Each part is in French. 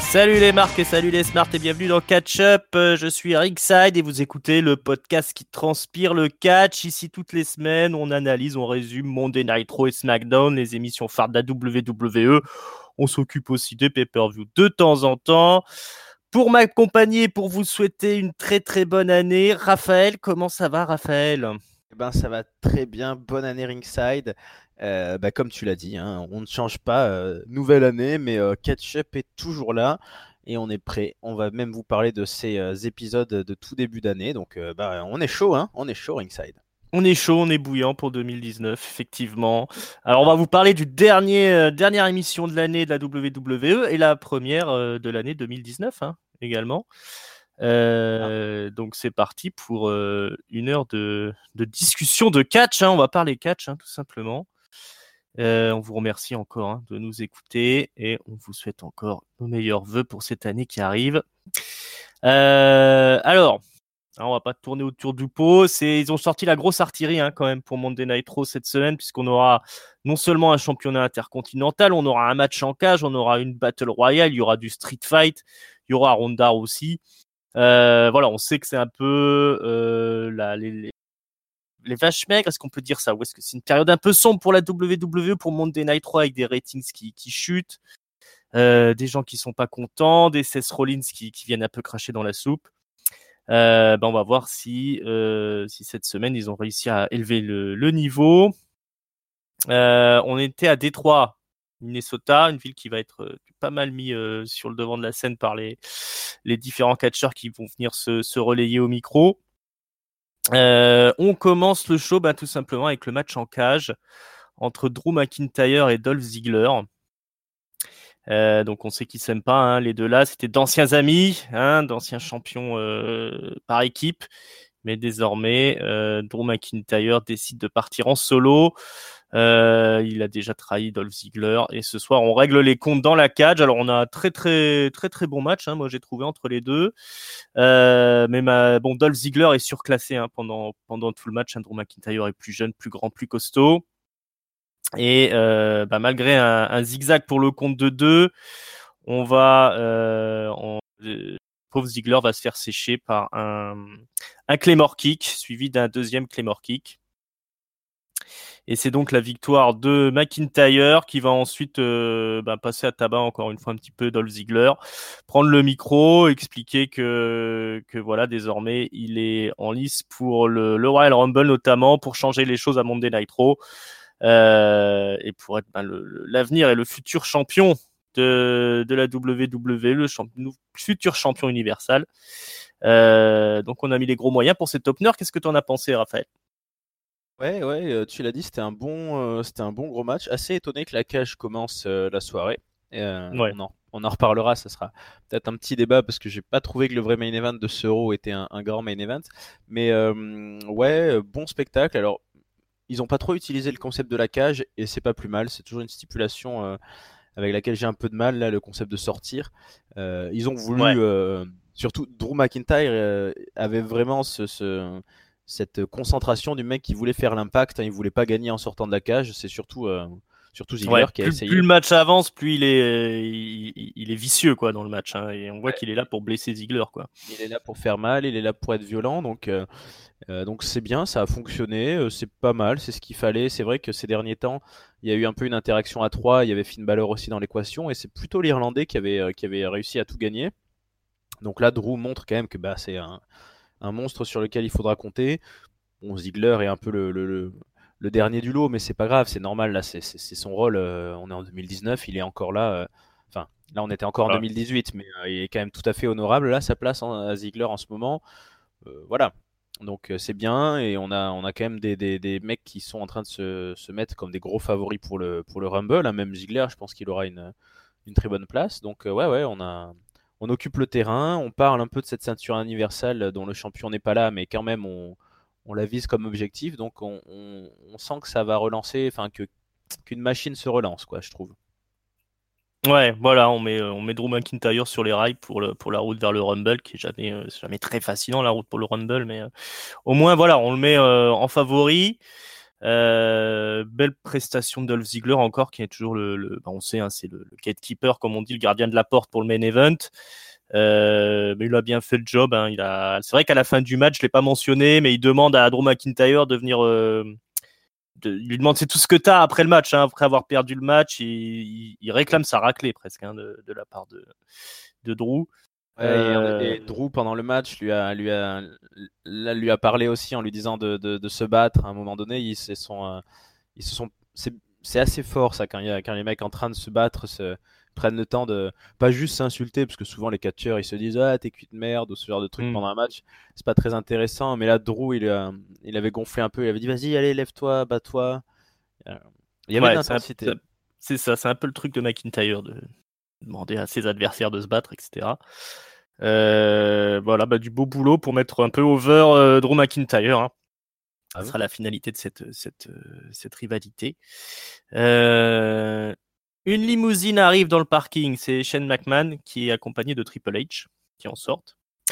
Salut les marques et salut les smarts et bienvenue dans Catch Up. Je suis Ringside et vous écoutez le podcast qui transpire le catch. Ici toutes les semaines, on analyse, on résume Monday Night Raw et SmackDown, les émissions phares de la WWE. On s'occupe aussi des pay-per-view de temps en temps. Pour m'accompagner, pour vous souhaiter une très très bonne année, Raphaël, comment ça va Raphaël ? Ça va très bien, bonne année Ringside. Comme tu l'as dit, hein, on ne change pas. Nouvelle année, mais Catch-up est toujours là et on est prêt. On va même vous parler de ces épisodes de tout début d'année. Donc on est chaud, hein, on est chaud Ringside. On est chaud, on est bouillant pour 2019, effectivement. Alors, on va vous parler du dernière émission de l'année de la WWE et la première de l'année 2019 également. Donc, c'est parti pour une heure de discussion de catch. On va parler catch, tout simplement. On vous remercie encore de nous écouter et on vous souhaite encore nos meilleurs vœux pour cette année qui arrive. Alors, on va pas tourner autour du pot. Ils ont sorti la grosse artillerie quand même pour Monday Night Raw cette semaine, puisqu'on aura non seulement un championnat intercontinental, on aura un match en cage, on aura une Battle Royale, il y aura du Street Fight, il y aura Ronda aussi. Voilà, on sait que c'est un peu les vaches maigres, est-ce qu'on peut dire ça? Ou est-ce que c'est une période un peu sombre pour la WWE, pour Monday Night Raw, avec des ratings qui chutent, des gens qui sont pas contents, des Seth Rollins qui viennent un peu cracher dans la soupe. On va voir si cette semaine ils ont réussi à élever le niveau. On était à Détroit, Minnesota, une ville qui va être pas mal mis sur le devant de la scène par les différents catcheurs qui vont venir se relayer au micro. On commence le show tout simplement avec le match en cage entre Drew McIntyre et Dolph Ziggler. Donc on sait qu'ils s'aiment pas, les deux là, c'était d'anciens amis, d'anciens champions par équipe, mais désormais Drew McIntyre décide de partir en solo. Il a déjà trahi Dolph Ziggler et ce soir on règle les comptes dans la cage. Alors on a un très très très très bon match, moi j'ai trouvé entre les deux. Dolph Ziggler est surclassé pendant tout le match. Drew McIntyre est plus jeune, plus grand, plus costaud. Et malgré un zigzag pour le compte de 2, on va pauvre Ziggler va se faire sécher par un Claymore Kick suivi d'un deuxième Claymore Kick. Et c'est donc la victoire de McIntyre qui va ensuite passer à tabac encore une fois un petit peu Dolph Ziggler, prendre le micro, expliquer que voilà, désormais il est en lice pour le Royal Rumble, notamment pour changer les choses à Monday Night Raw. Et pour être l'avenir et le futur champion de la WWE, le futur champion universal. Donc on a mis les gros moyens pour cet opener. Qu'est-ce que tu en as pensé, Raphaël? Ouais, tu l'as dit, c'était un bon gros match. Assez étonné que la cage commence la soirée. Ouais. On en reparlera, ça sera peut-être un petit débat parce que j'ai pas trouvé que le vrai main event de ce Raw était un grand main event. Mais bon spectacle. Alors ils ont pas trop utilisé le concept de la cage et c'est pas plus mal. C'est toujours une stipulation avec laquelle j'ai un peu de mal là, le concept de sortir. Ils ont voulu, surtout Drew McIntyre avait vraiment cette concentration du mec qui voulait faire l'impact. Il voulait pas gagner en sortant de la cage. C'est surtout Ziggler qui a essayé. Plus le match avance, plus il est vicieux dans le match, et on voit qu'il est là pour blesser Ziggler, quoi. Il est là pour faire mal, il est là pour être violent, donc c'est bien, ça a fonctionné, c'est pas mal, c'est ce qu'il fallait. C'est vrai que ces derniers temps, il y a eu un peu une interaction à 3, il y avait Finn Balor aussi dans l'équation, et c'est plutôt l'Irlandais qui avait réussi à tout gagner. Donc là, Drew montre quand même que c'est un monstre sur lequel il faudra compter. Bon, Ziggler est un peu le dernier du lot, mais c'est pas grave, c'est normal, là, c'est son rôle. On est en 2019, il est encore là. Là, on était encore en 2018, mais il est quand même tout à fait honorable, là, sa place à Ziggler en ce moment. Voilà. Donc c'est bien, et on a quand même des mecs qui sont en train de se mettre comme des gros favoris pour le Rumble. Même Ziggler, je pense qu'il aura une très bonne place. Donc on occupe le terrain, on parle un peu de cette ceinture universelle dont le champion n'est pas là, mais quand même on la vise comme objectif. Donc on sent que ça va relancer, qu'une machine se relance, quoi, je trouve. Ouais, voilà, on met Drew McIntyre sur les rails pour la route vers le Rumble, qui est jamais très fascinant, la route pour le Rumble, mais au moins voilà, on le met en favori. Belle prestation de Dolph Ziggler encore, qui est toujours on sait, hein, c'est le gatekeeper, comme on dit, le gardien de la porte pour le main event. Mais il a bien fait le job. Hein. C'est vrai qu'à la fin du match, je l'ai pas mentionné, mais il demande à Drew McIntyre de venir. Il lui demande c'est tout ce que t'as après le match. Hein. Après avoir perdu le match, il réclame sa raclée presque, hein, de la part de Drew. Et Drew pendant le match lui a parlé aussi en lui disant de se battre. À un moment donné, ils se sont c'est assez fort ça quand les mecs en train de se battre prennent le temps de pas juste s'insulter, parce que souvent les catcheurs ils se disent ah t'es cuit de merde ou ce genre de truc pendant un match, c'est pas très intéressant. Mais là Drew il avait gonflé un peu, il avait dit vas-y allez lève-toi, bats-toi. Il y avait de l'intensité. C'est ça, c'est un peu le truc de McIntyre de demander à ses adversaires de se battre, etc. Voilà, du beau boulot pour mettre un peu over Drew McIntyre. Hein. Ça sera la finalité de cette rivalité. Une limousine arrive dans le parking. C'est Shane McMahon qui est accompagné de Triple H qui en sortent.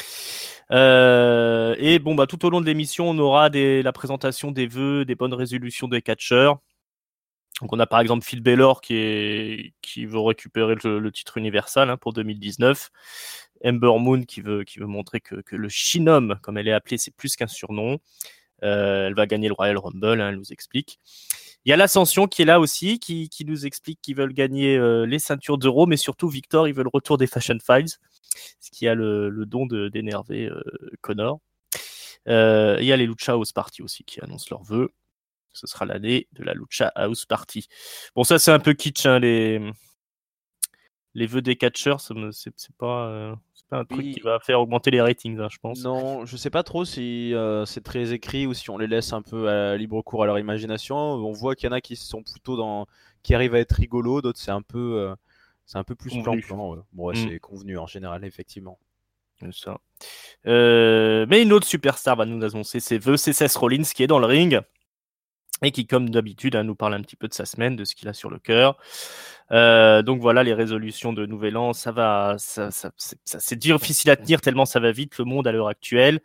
Et tout au long de l'émission, on aura la présentation des vœux, des bonnes résolutions des catcheurs. Donc on a par exemple Phil Balor qui veut récupérer le titre Universal, hein, pour 2019. Ember Moon qui veut montrer que le Shin'om, comme elle est appelée, c'est plus qu'un surnom. Elle va gagner le Royal Rumble, hein, elle nous explique. Il y a l'Ascension qui est là aussi, qui nous explique qu'ils veulent gagner les ceintures d'Euro, mais surtout Victor, il veut le retour des Fashion Files, ce qui a le don d'énerver Connor. Il y a les Lucha House Party aussi qui annoncent leurs vœux. Ce sera l'année de la Lucha House Party. Bon, ça c'est un peu kitsch, hein, les vœux des catcheurs, c'est pas un truc qui va faire augmenter les ratings, hein, je pense. Non, je sais pas trop si c'est très écrit ou si on les laisse un peu à libre cours à leur imagination. On voit qu'il y en a qui sont plutôt qui arrivent à être rigolos, d'autres c'est un peu plus plan-plan. Ouais. Bon, c'est convenu en général, effectivement. C'est ça. Mais une autre superstar va nous annoncer ses vœux, c'est Seth Rollins qui est dans le ring et qui, comme d'habitude, nous parle un petit peu de sa semaine, de ce qu'il a sur le cœur. Donc voilà, les résolutions de Nouvel An, c'est difficile à tenir tellement ça va vite, le monde à l'heure actuelle.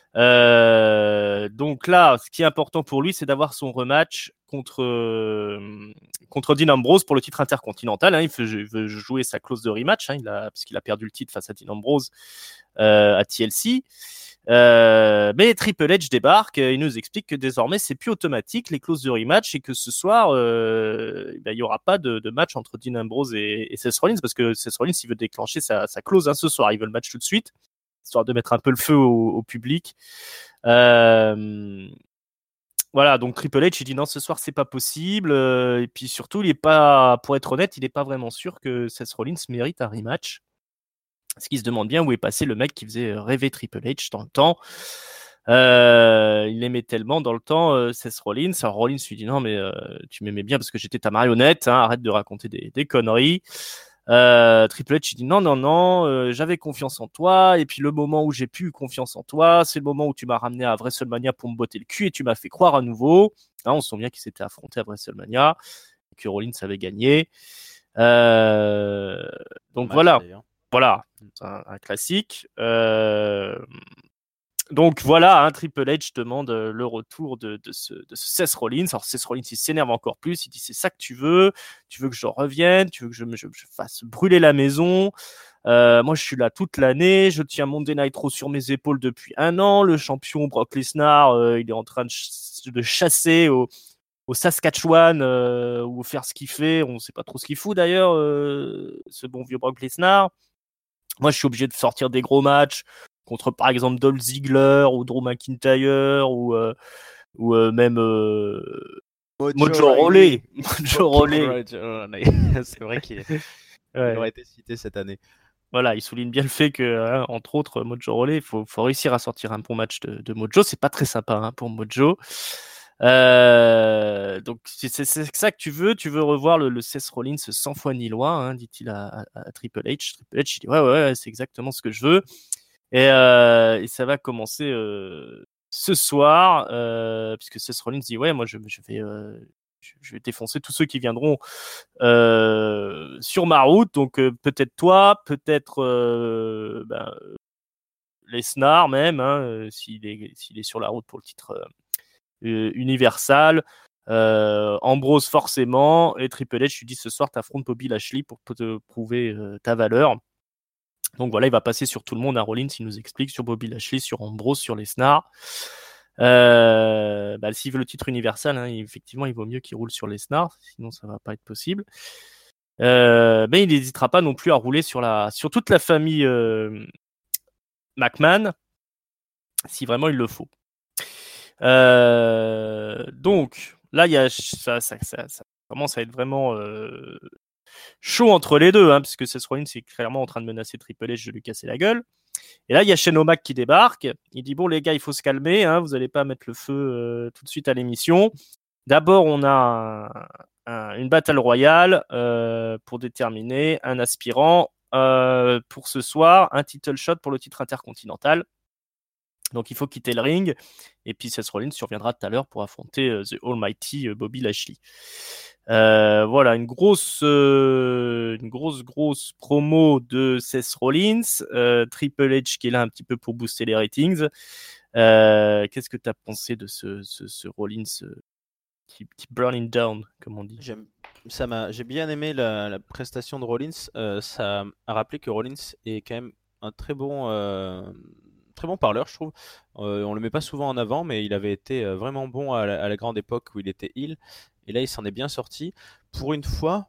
Donc là, ce qui est important pour lui, c'est d'avoir son rematch contre Dean Ambrose pour le titre intercontinental. Hein. Il veut jouer sa clause de rematch, hein, parce qu'il a perdu le titre face à Dean Ambrose à TLC. Mais Triple H débarque, il nous explique que désormais c'est plus automatique les clauses de rematch et que ce soir il y aura pas de match entre Dean Ambrose et Seth Rollins, parce que Seth Rollins il veut déclencher sa clause, hein, ce soir, il veut le match tout de suite histoire de mettre un peu le feu au public. Voilà, donc Triple H il dit non, ce soir c'est pas possible, et puis surtout il est pas, pour être honnête, il est pas vraiment sûr que Seth Rollins mérite un rematch. Ce qui se demande bien où est passé le mec qui faisait rêver Triple H dans le temps. Il aimait tellement dans le temps Seth Rollins. Alors Rollins lui dit non mais tu m'aimais bien parce que j'étais ta marionnette, hein, arrête de raconter des conneries. Triple H il dit non, j'avais confiance en toi, et puis le moment où j'ai plus eu confiance en toi, c'est le moment où tu m'as ramené à WrestleMania pour me botter le cul et tu m'as fait croire à nouveau. Hein, on se souvient qu'ils s'étaient affrontés à WrestleMania et que Rollins avait gagné. Donc voilà. Voilà, un classique. Donc voilà, hein, Triple H demande le retour de ce Seth Rollins. Alors Seth Rollins il s'énerve encore plus, il dit c'est ça que tu veux que je revienne, tu veux que je fasse brûler la maison. Moi je suis là toute l'année, je tiens Monday Night Raw sur mes épaules depuis 1 an, le champion Brock Lesnar il est en train de chasser au Saskatchewan ou faire ce qu'il fait, on sait pas trop ce qu'il fout d'ailleurs, ce bon vieux Brock Lesnar. Moi, je suis obligé de sortir des gros matchs contre, par exemple, Dolph Ziggler ou Drew McIntyre ou même Mojo Rawley. Mojo Rawley. C'est vrai qu'il aurait été cité cette année. Voilà, il souligne bien le fait que, hein, entre autres, Mojo Rawley, il faut réussir à sortir un bon match de Mojo. C'est pas très sympa, hein, pour Mojo. Donc c'est ça que tu veux revoir le Seth Rollins 100 fois ni loi, hein, dit-il à Triple H. Triple H il dit ouais, c'est exactement ce que je veux, et ça va commencer ce soir, puisque Seth Rollins dit ouais, moi je vais défoncer tous ceux qui viendront sur ma route, donc peut-être toi, peut-être Lesnar même, hein, s'il est sur la route pour le titre Universal. Ambrose forcément, et Triple H lui dit ce soir t'affrontes Bobby Lashley pour te prouver ta valeur. Donc voilà, il va passer sur tout le monde à Rollins, il nous explique sur Bobby Lashley, sur Ambrose, sur Lesnar. S'il veut le titre universel, hein, effectivement il vaut mieux qu'il roule sur Lesnar, sinon ça va pas être possible. Mais il n'hésitera pas non plus à rouler sur toute la famille McMahon, si vraiment il le faut. Donc là, il y a ça commence à être vraiment chaud entre les deux, hein, puisque Seth Rollins est clairement en train de menacer Triple H de lui casser la gueule. Et là, il y a Shane O'Mac qui débarque. Il dit bon les gars, il faut se calmer, hein, vous n'allez pas mettre le feu tout de suite à l'émission. D'abord, on a une battle royale pour déterminer un aspirant pour ce soir, un title shot pour le titre intercontinental. Donc il faut quitter le ring. Et puis Seth Rollins surviendra tout à l'heure pour affronter The Almighty Bobby Lashley. Voilà, une grosse promo de Seth Rollins. Triple H qui est là un petit peu pour booster les ratings. Qu'est-ce que tu as pensé de ce Rollins qui burning down, comme on dit? J'ai bien aimé la prestation de Rollins. Ça a rappelé que Rollins est quand même un très bon parleur, je trouve. On le met pas souvent en avant, mais il avait été vraiment bon à la grande époque où il était heel. Et là, il s'en est bien sorti. Pour une fois,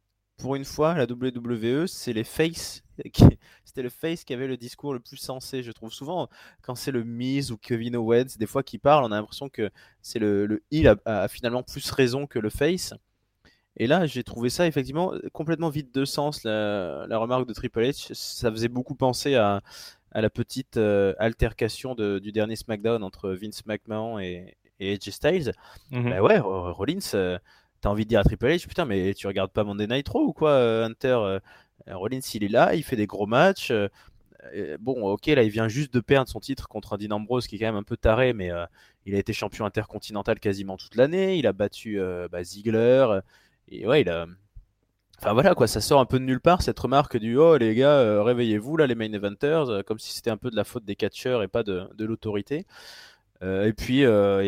la WWE, c'est les faces. C'était le face qui avait le discours le plus sensé, je trouve. Souvent, quand c'est le Miz ou Kevin Owens, des fois qui parlent, on a l'impression que c'est le heel a finalement plus raison que le face. Et là, j'ai trouvé ça effectivement complètement vide de sens. La remarque de Triple H, ça faisait beaucoup penser à la petite altercation du dernier SmackDown entre Vince McMahon et AJ Styles. Bah ouais, Rollins, t'as envie de dire à Triple H, putain, mais tu regardes pas Monday Night Raw ou quoi, Hunter? Rollins, il est là, il fait des gros matchs. Bon, ok, là, il vient juste de perdre son titre contre un Dean Ambrose qui est quand même un peu taré, mais il a été champion intercontinental quasiment toute l'année. Il a battu Ziggler. Et ouais, enfin voilà quoi, ça sort un peu de nulle part cette remarque du oh les gars, réveillez-vous là les main eventers, comme si c'était un peu de la faute des catcheurs et pas de l'autorité. Et puis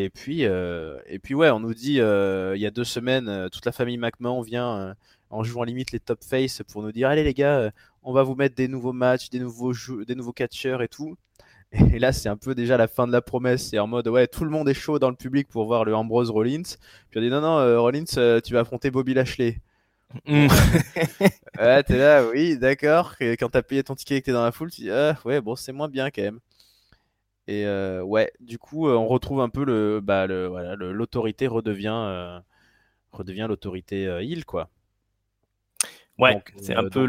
ouais, on nous dit il y a 2 semaines, toute la famille McMahon vient en jouant limite les top face pour nous dire allez les gars, on va vous mettre des nouveaux matchs, des nouveaux catcheurs et tout. Et là, c'est un peu déjà la fin de la promesse. C'est en mode, ouais, tout le monde est chaud dans le public pour voir le Ambrose Rollins. Puis on dit, non, non, Rollins, tu vas affronter Bobby Lashley. Bon, ouais, t'es là, oui, d'accord. Et quand t'as payé ton ticket et que t'es dans la foule, tu dis, ah, ouais, bon, c'est moins bien quand même. Et ouais, du coup, on retrouve un peu voilà, l'autorité redevient l'autorité heel, quoi. Ouais, Donc, c'est un peu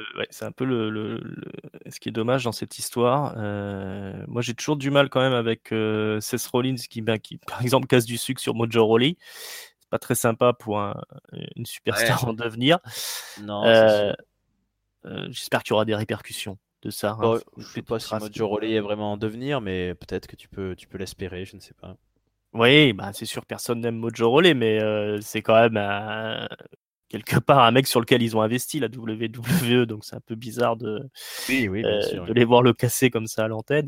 ce qui est dommage dans cette histoire. Moi, j'ai toujours du mal quand même avec Seth Rollins qui, par exemple, casse du sucre sur Mojo Rawley. C'est pas très sympa pour une superstar en devenir. Non, c'est sûr. J'espère qu'il y aura des répercussions de ça. Bon, je sais pas si Mojo Rawley est vraiment en devenir, mais peut-être que tu peux l'espérer, je ne sais pas. Oui, bah c'est sûr, personne n'aime Mojo Rawley, mais c'est quand même quelque part un mec sur lequel ils ont investi la WWE, donc c'est un peu bizarre de bien sûr, les voir le casser comme ça à l'antenne.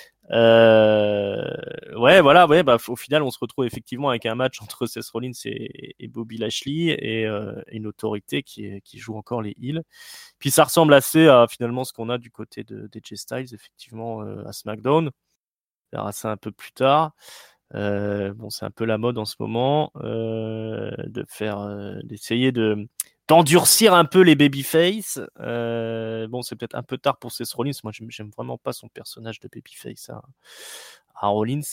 Ouais, voilà, ouais, bah au final on se retrouve effectivement avec un match entre Seth Rollins et Bobby Lashley et une autorité qui joue encore les heels. Puis ça ressemble assez à finalement ce qu'on a du côté de AJ Styles effectivement à SmackDown. On verra ça un peu plus tard. Bon, c'est un peu la mode en ce moment d'essayer d'endurcir un peu les babyface. Bon, c'est peut-être un peu tard pour Seth Rollins. Moi, j'aime vraiment pas son personnage de babyface à Rollins,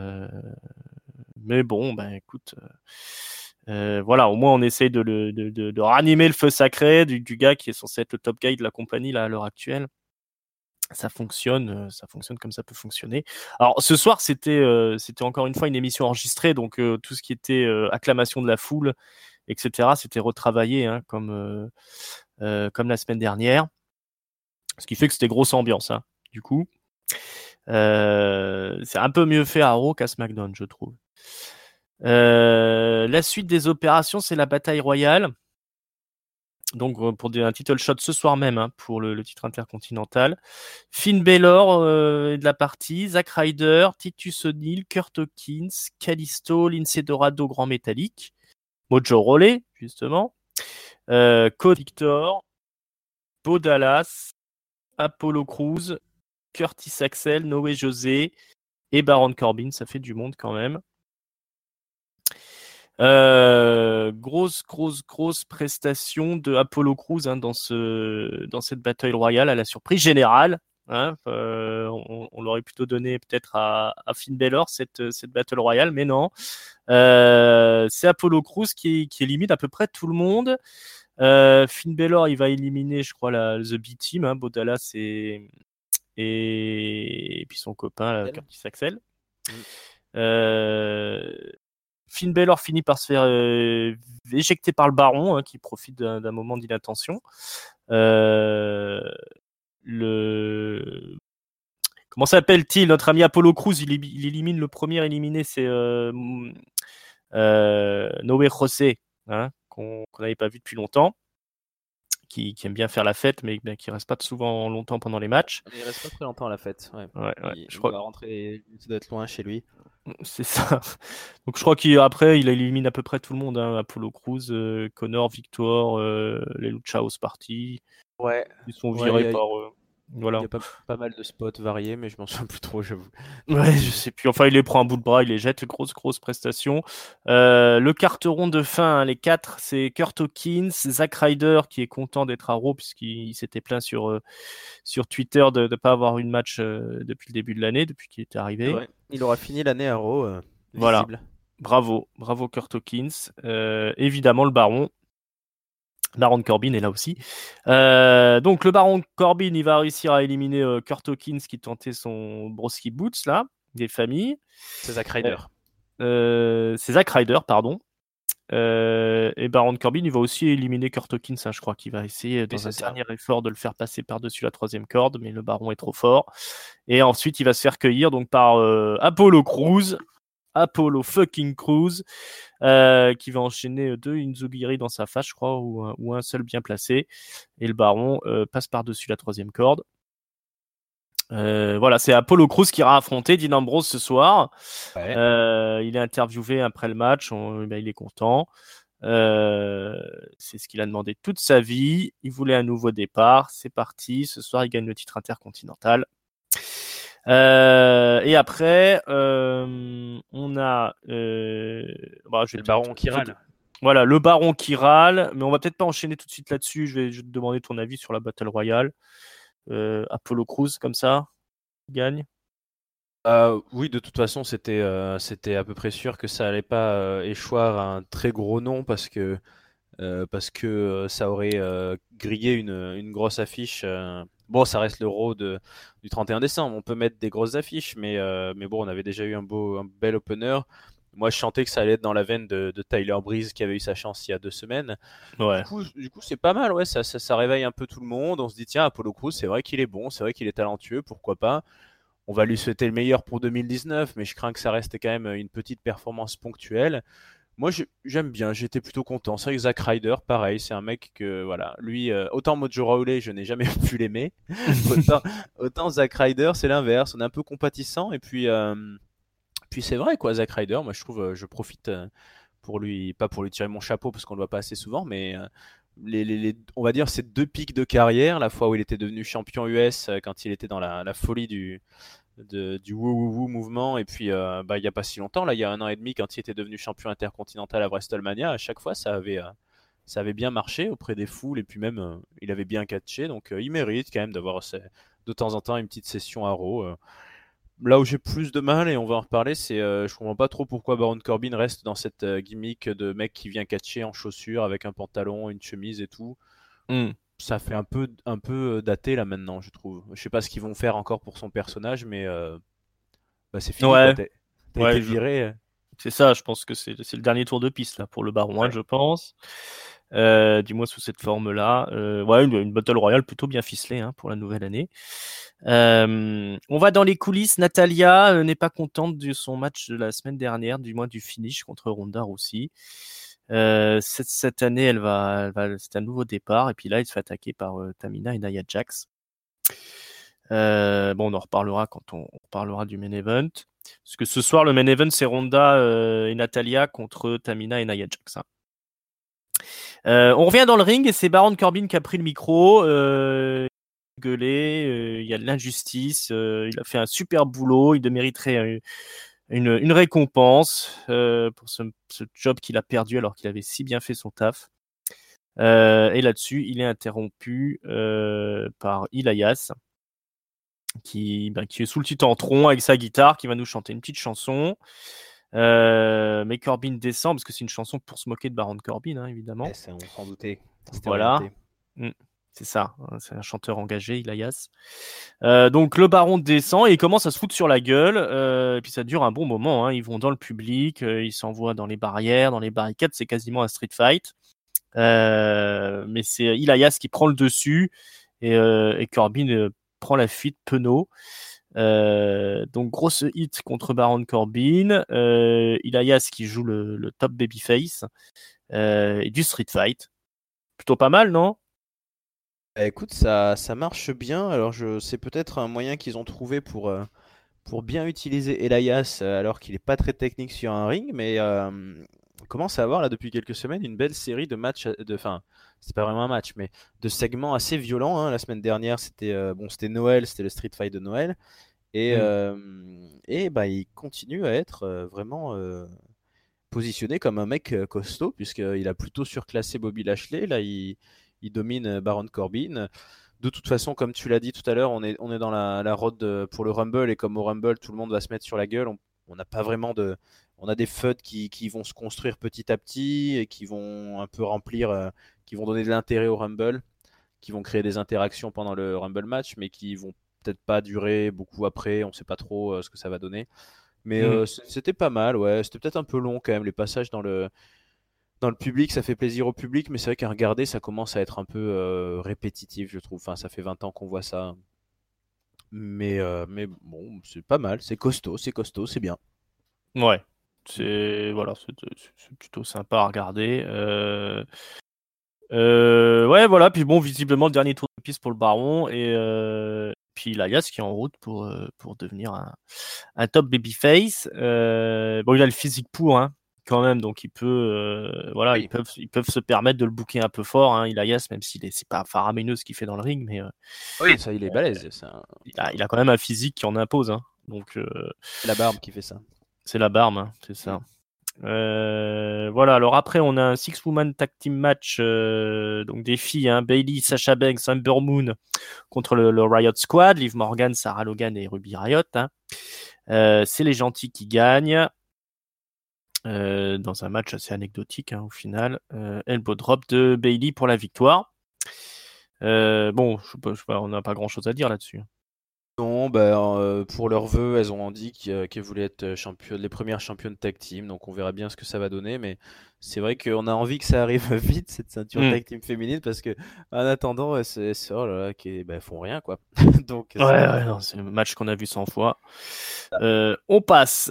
mais bon, ben écoute, voilà, au moins on essaye de ranimer le feu sacré du gars qui est censé être le top guy de la compagnie là à l'heure actuelle. Ça fonctionne comme ça peut fonctionner. Alors ce soir, c'était encore une fois une émission enregistrée, donc tout ce qui était acclamation de la foule, etc., c'était retravaillé hein, comme la semaine dernière. Ce qui fait que c'était grosse ambiance, hein, du coup. C'est un peu mieux fait à Raw qu'à SmackDown, je trouve. La suite des opérations, c'est la bataille royale. Donc pour un title shot ce soir même hein, pour le titre intercontinental. Finn Balor est de la partie, Zack Ryder, Titus O'Neil, Kurt Hawkins, Kalisto, Lince Dorado Grand Métallique, Mojo Rawley justement, Cody Victor, Bo Dallas, Apollo Crews, Curtis Axel, Noé José et Baron Corbin. Ça fait du monde quand même. Grosse prestation de Apollo Crews hein, dans cette Battle Royale à la surprise générale. Hein, on l'aurait plutôt donné peut-être à Finn Balor cette Battle Royale, mais non. C'est Apollo Crews qui élimine à peu près tout le monde. Finn Balor, il va éliminer, je crois, The B-Team, hein, Bo Dallas et puis son copain Curtis Axel. Finn Balor finit par se faire éjecter par le Baron, hein, qui profite d'un moment d'inattention. Comment s'appelle-t-il? Notre ami Apollo Crews, il élimine le premier éliminé, c'est Noé José, hein, qu'on n'avait pas vu depuis longtemps. Qui aime bien faire la fête, mais qui reste pas souvent longtemps pendant les matchs. Il reste pas très longtemps à la fête. Ouais. Je crois. Va rentrer, il doit être loin chez lui. C'est ça. Donc je crois qu'après il élimine à peu près tout le monde. Hein. Apollo Crews, Connor, Victor, les Lucha House Party. Ouais. Ils sont virés par. Voilà. Il y a pas mal de spots variés, mais je m'en souviens plus trop, j'avoue. Ouais, je sais plus. Enfin, il les prend à bout de bras, il les jette. Grosse prestation. Le carteron de fin, hein, les 4, c'est Kurt Hawkins, Zack Ryder qui est content d'être à Raw puisqu'il s'était plaint sur Twitter de ne pas avoir eu de match depuis le début de l'année, depuis qu'il était arrivé. Ouais. Il aura fini l'année à Raw. Voilà. Bravo Kurt Hawkins. Évidemment, le Baron Corbin est là aussi. Donc le Baron Corbin, il va réussir à éliminer Kurt Hawkins qui tentait son Broski Boots là, des familles. C'est Zack Ryder. C'est Zack Ryder, pardon. Et Baron Corbin, il va aussi éliminer Kurt Hawkins. Hein, je crois qu'il va essayer dans un dernier effort de le faire passer par-dessus la 3e corde, mais le Baron est trop fort. Et ensuite, il va se faire cueillir donc par Apollo Crews. Apollo fucking Crews, qui va enchaîner 2 Inzugiri dans sa face, je crois, ou un seul bien placé. Et le Baron passe par-dessus la 3e corde. Voilà, c'est Apollo Crews qui ira affronter Dean Ambrose ce soir. Ouais. Il est interviewé après le match, il est content. C'est ce qu'il a demandé toute sa vie. Il voulait un nouveau départ. C'est parti. Ce soir, il gagne le titre intercontinental. Et après, on a le Baron qui râle. Voilà, le Baron qui râle, mais on va peut-être pas enchaîner tout de suite là-dessus. Je vais te demander ton avis sur la Battle Royale. Apollo Crews, comme ça, gagne. Oui, de toute façon, c'était à peu près sûr que ça allait pas échoir à un très gros nom parce que ça aurait grillé une grosse affiche. Bon, ça reste le Raw du 31 décembre. On peut mettre des grosses affiches, mais bon, on avait déjà eu un bel opener. Moi, je sentais que ça allait être dans la veine de Tyler Breeze qui avait eu sa chance il y a 2 semaines. Ouais. Du coup, c'est pas mal. Ouais, ça réveille un peu tout le monde. On se dit, tiens, Apollo Crews, c'est vrai qu'il est bon, c'est vrai qu'il est talentueux, pourquoi pas. On va lui souhaiter le meilleur pour 2019, mais je crains que ça reste quand même une petite performance ponctuelle. Moi, j'aime bien, j'étais plutôt content. C'est vrai que Zack Ryder, pareil, c'est un mec que, voilà, lui, autant Mojo Rawley, je n'ai jamais pu l'aimer. autant Zack Ryder, c'est l'inverse. On est un peu compatissant. Et puis c'est vrai, quoi, Zack Ryder, moi, je trouve, je profite pas pour lui tirer mon chapeau parce qu'on ne le voit pas assez souvent, mais on va dire ces 2 pics de carrière, la fois où il était devenu champion US quand il était dans la folie du woo mouvement, et puis il n'y a pas si longtemps, là, il y a 1 an et demi, quand il était devenu champion intercontinental à WrestleMania, à chaque fois ça avait bien marché auprès des foules, et puis même il avait bien catché, donc il mérite quand même d'avoir de temps en temps une petite session à Raw. Là où j'ai plus de mal, et on va en reparler, c'est je comprends pas trop pourquoi Baron Corbin reste dans cette gimmick de mec qui vient catcher en chaussures avec un pantalon, une chemise et tout. Ça fait un peu daté là maintenant, je trouve. Je sais pas ce qu'ils vont faire encore pour son personnage, mais c'est fini. Ouais. T'as été viré. C'est ça, je pense que c'est le dernier tour de piste là pour le Baron, ouais. Je pense. Du moins sous cette forme-là. Ouais, une Battle Royale plutôt bien ficelée hein, pour la nouvelle année. On va dans les coulisses. Natalya n'est pas contente de son match de la semaine dernière, du moins du finish contre Ronda Rousey. Cette année, c'est un nouveau départ. Et puis là, il se fait attaquer par Tamina et Nia Jax. On en reparlera quand on parlera du main event. Parce que ce soir, le main event, c'est Ronda et Natalia contre Tamina et Nia Jax. Hein. On revient dans le ring et c'est Baron Corbin qui a pris le micro. Gueulé, il y a de l'injustice. Il a fait un super boulot. Il mériterait une récompense pour ce job qu'il a perdu alors qu'il avait si bien fait son taf. Et là-dessus, il est interrompu par Elias, qui est sous le titantron avec sa guitare, qui va nous chanter une petite chanson. Mais Corbin descend, parce que c'est une chanson pour se moquer de Baron Corbin, hein, évidemment. On s'en doutait. Voilà. C'est ça, hein, c'est un chanteur engagé, Elias. Donc le baron descend et il commence à se foutre sur la gueule. Et puis ça dure un bon moment. Hein. Ils vont dans le public, ils s'envoient dans les barrières, dans les barricades. C'est quasiment un street fight. Mais c'est Elias qui prend le dessus et Corbin prend la fuite penaud. Donc grosse hit contre Baron Corbin. Elias qui joue le top babyface et du street fight. Plutôt pas mal, non? Écoute, ça marche bien. Alors, c'est peut-être un moyen qu'ils ont trouvé pour bien utiliser Elias alors qu'il n'est pas très technique sur un ring, mais on commence à avoir là depuis quelques semaines une belle série de matchs, enfin, c'est pas vraiment un match, mais de segments assez violents. Hein. La semaine dernière, c'était Noël, c'était le Street Fight de Noël, et il continue à être vraiment positionné comme un mec costaud puisqu'il a plutôt surclassé Bobby Lashley. Là, il domine Baron Corbin. De toute façon, comme tu l'as dit tout à l'heure, on est dans la road pour le Rumble et comme au Rumble, tout le monde va se mettre sur la gueule. On n'a pas vraiment on a des feuds qui vont se construire petit à petit et qui vont un peu remplir, qui vont donner de l'intérêt au Rumble, qui vont créer des interactions pendant le Rumble match, mais qui vont peut-être pas durer beaucoup après. On sait pas trop ce que ça va donner. Mais c'était pas mal, ouais. C'était peut-être un peu long quand même, les passages dans le public, ça fait plaisir au public, mais c'est vrai qu'à regarder, ça commence à être un peu répétitif, je trouve. Enfin, ça fait 20 ans qu'on voit ça. Mais bon, c'est pas mal, c'est costaud, c'est bien. Ouais, c'est plutôt sympa à regarder. Ouais, voilà. Puis bon, visiblement le dernier tour de piste pour le Baron et puis Elias qui est en route pour devenir un top babyface. Bon, il a le physique pour, hein, quand même, donc il peut, voilà, Oui. ils peuvent se permettre de le booker un peu fort, hein, Elias, même c'est pas faramineux ce qu'il fait dans le ring, mais Oui, ça, il est balèze. il a quand même un physique qui en impose, hein. Donc C'est la barbe qui fait ça. c'est la barbe, hein, c'est ça. Voilà, alors après on a un 6-woman tag team match donc des filles, hein, Bayley, Sasha Banks, Ember Moon contre le Riot Squad, Liv Morgan, Sarah Logan et Ruby Riot, hein. C'est les gentils qui gagnent dans un match assez anecdotique, hein, au final. Elbow drop de Bayley pour la victoire. Bon, je sais pas, on n'a pas grand chose à dire là-dessus. Non, pour leurs vœux, elles ont dit qu'elles voulaient être les premières championnes tag team, donc on verra bien ce que ça va donner, mais c'est vrai qu'on a envie que ça arrive vite, cette ceinture tag team féminine, parce que en attendant, oh là là, font rien, quoi. Donc, Ouais, non, c'est le match qu'on a vu 100 fois. On passe.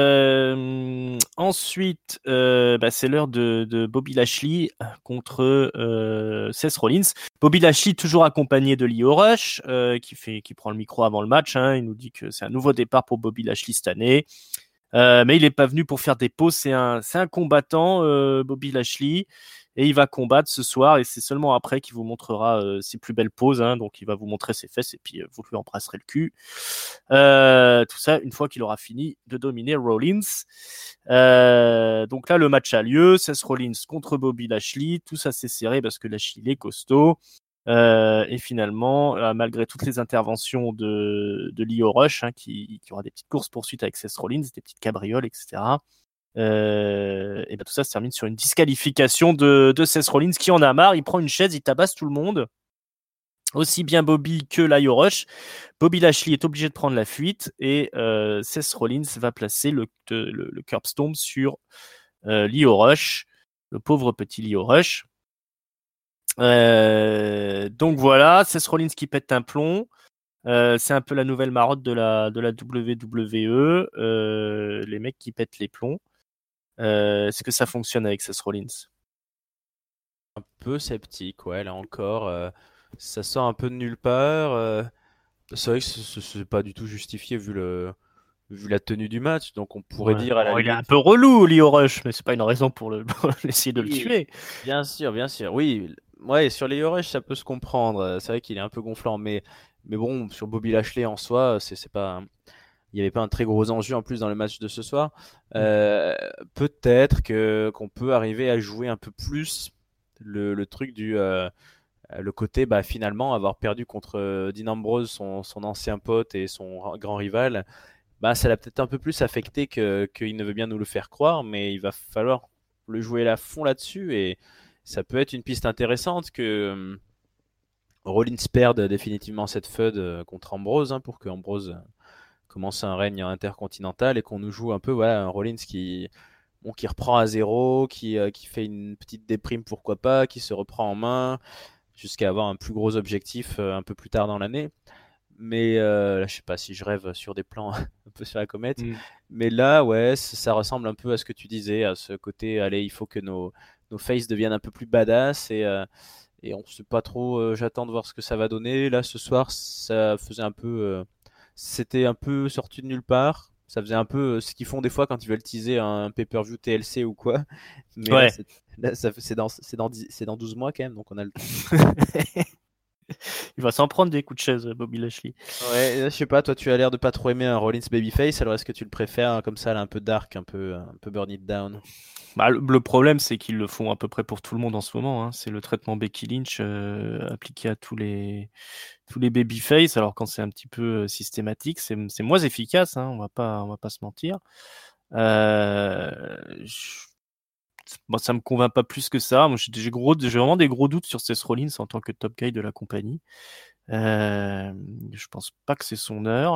Ensuite, c'est l'heure de Bobby Lashley contre Seth Rollins. Bobby Lashley toujours accompagné de Lio Rush, qui prend le micro avant le match. Hein. Il nous dit que c'est un nouveau départ pour Bobby Lashley cette année. Mais il n'est pas venu pour faire des pauses. C'est un combattant, Bobby Lashley. Et il va combattre ce soir et c'est seulement après qu'il vous montrera ses plus belles poses. Hein, donc il va vous montrer ses fesses et puis vous lui embrasserez le cul. Tout ça une fois qu'il aura fini de dominer Rollins. Donc là le match a lieu. Seth Rollins contre Bobby Lashley. Tout ça c'est serré parce que Lashley est costaud. Et finalement, malgré toutes les interventions de Lio Rush, hein, qui aura des petites courses poursuites avec Seth Rollins, des petites cabrioles, etc. Et tout ça se termine sur une disqualification de Seth Rollins qui en a marre, il prend une chaise, il tabasse tout le monde, aussi bien Bobby que Lio Rush. Bobby Lashley est obligé de prendre la fuite et Seth Rollins va placer le curb stomp sur Lio Rush, le pauvre petit Lio Rush. Donc voilà, Seth Rollins qui pète un plomb. C'est un peu la nouvelle marotte de la WWE, les mecs qui pètent les plombs. Est-ce que ça fonctionne avec Seth Rollins? Un peu sceptique, ouais, là encore. Ça sort un peu de nulle part. C'est vrai que c'est pas du tout justifié vu la tenue du match. Donc on pourrait Ouais. dire à la Bon, il est un limite. peu relou, Lio Rush, mais c'est pas une raison pour pour essayer de le Oui, tuer. bien sûr. Oui, ouais, sur les Rush, ça peut se comprendre. C'est vrai qu'il est un peu gonflant, mais bon, sur Bobby Lashley en soi, c'est pas. Il n'y avait pas un très gros enjeu en plus dans le match de ce soir. Mm. Euh, Peut-être que qu'on peut arriver à jouer un peu plus le truc le côté finalement avoir perdu contre Dean Ambrose, son ancien pote et son grand rival. Ça l'a peut-être un peu plus affecté qu'il ne veut bien nous le faire croire, mais il va falloir le jouer à fond là-dessus et ça peut être une piste intéressante que Rollins perde définitivement cette feud contre Ambrose, pour que Ambrose commence un règne intercontinental et qu'on nous joue un peu un Rollins qui reprend à zéro, qui fait une petite déprime pourquoi pas, qui se reprend en main jusqu'à avoir un plus gros objectif un peu plus tard dans l'année. Mais là, je sais pas si je rêve sur des plans un peu sur la comète. Mm. Mais là, ouais, ça ressemble un peu à ce que tu disais, à ce côté, allez, il faut que nos faces deviennent un peu plus badass et on sait pas trop, j'attends de voir ce que ça va donner. Là, ce soir, ça faisait un peu, c'était un peu sorti de nulle part. Ça faisait un peu ce qu'ils font des fois quand ils veulent teaser un pay-per-view TLC ou quoi. Mais là, Ouais. c'est dans 12 mois quand même, donc on a le temps. Il va s'en prendre des coups de chaise, Bobby Lashley. Ouais, je sais pas, toi tu as l'air de pas trop aimer un Rollins Babyface, alors est-ce que tu le préfères comme ça, là, un peu dark, un peu burn it down? Bah, le problème, c'est qu'ils le font à peu près pour tout le monde en ce moment, hein. C'est le traitement Becky Lynch appliqué à tous les babyface. Alors quand c'est un petit peu systématique, c'est moins efficace, hein, on va pas se mentir. Je- Bon, ça me convainc pas plus que ça. Moi, j'ai vraiment des gros doutes sur Seth Rollins en tant que top guy de la compagnie. Je pense pas que c'est son heure.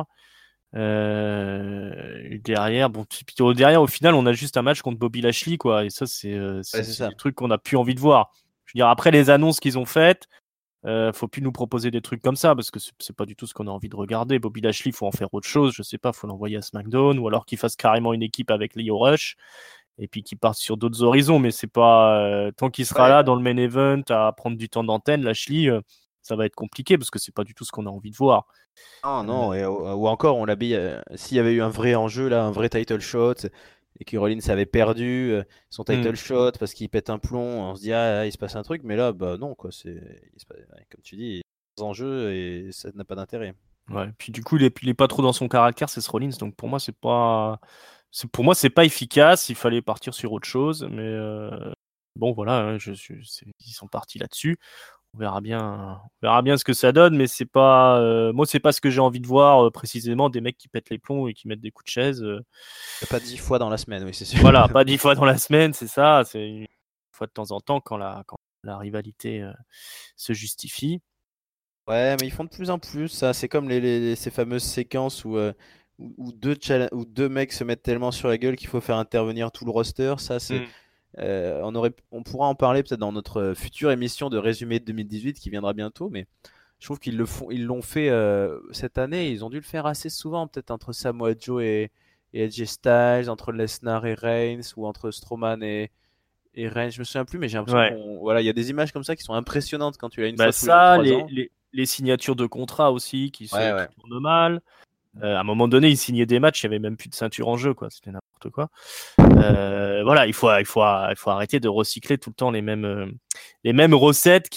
Derrière, bon, derrière, au final, on a juste un match contre Bobby Lashley, quoi. Et ça, Ouais, c'est c'est ça. des trucs qu'on a plus envie de voir. Je veux dire, après les annonces qu'ils ont faites, faut plus nous proposer des trucs comme ça parce que c'est pas du tout ce qu'on a envie de regarder. Bobby Lashley, faut en faire autre chose. Je sais pas, faut l'envoyer à SmackDown ou alors qu'il fasse carrément une équipe avec Lio Rush et puis qu'il parte sur d'autres horizons. Mais c'est pas tant qu'il sera Ouais. là dans le main event à prendre du temps d'antenne, Lashley, ça va être compliqué parce que c'est pas du tout ce qu'on a envie de voir. Non, Euh, non, ou encore, on l'habille, s'il y avait eu un vrai enjeu, là, un vrai title shot, et que Rollins avait perdu son hmm. title shot parce qu'il pète un plomb, on se dit, ah, il se passe un truc, mais là, bah non, quoi, comme tu dis, il y a des enjeux et ça n'a pas d'intérêt. Ouais. Puis du coup, il est pas trop dans son caractère, c'est ce Rollins. Donc pour moi, c'est pas efficace. Il fallait partir sur autre chose. Mais bon, voilà, hein, ils sont partis là-dessus. On verra bien ce que ça donne. Mais c'est pas, moi, c'est pas ce que j'ai envie de voir précisément des mecs qui pètent les plombs et qui mettent des coups de chaise. Pas 10 fois dans la semaine, oui, c'est sûr. Voilà, pas 10 fois dans la semaine, c'est ça. C'est une fois de temps en temps quand la rivalité se justifie. Ouais, mais ils font de plus en plus ça. C'est comme ces fameuses séquences où deux mecs se mettent tellement sur la gueule qu'il faut faire intervenir tout le roster. Ça, Hmm. on pourra en parler peut-être dans notre future émission de résumé de 2018 qui viendra bientôt. Mais je trouve ils l'ont fait cette année. Ils ont dû le faire assez souvent, peut-être entre Samoa Joe et AJ Styles, entre Lesnar et Reigns, ou entre Strowman et Reigns. Je me souviens plus, mais j'ai l'impression Ouais. voilà, il y a des images comme ça qui sont impressionnantes quand tu l'as une Bah fois tous les 2 ça, trois ans. les signatures de contrat aussi Ouais, qui ouais. tournent mal. À un moment donné, ils signaient des matchs, il n'y avait même plus de ceinture en jeu, quoi. C'était n'importe quoi. Voilà, il faut arrêter de recycler tout le temps les mêmes recettes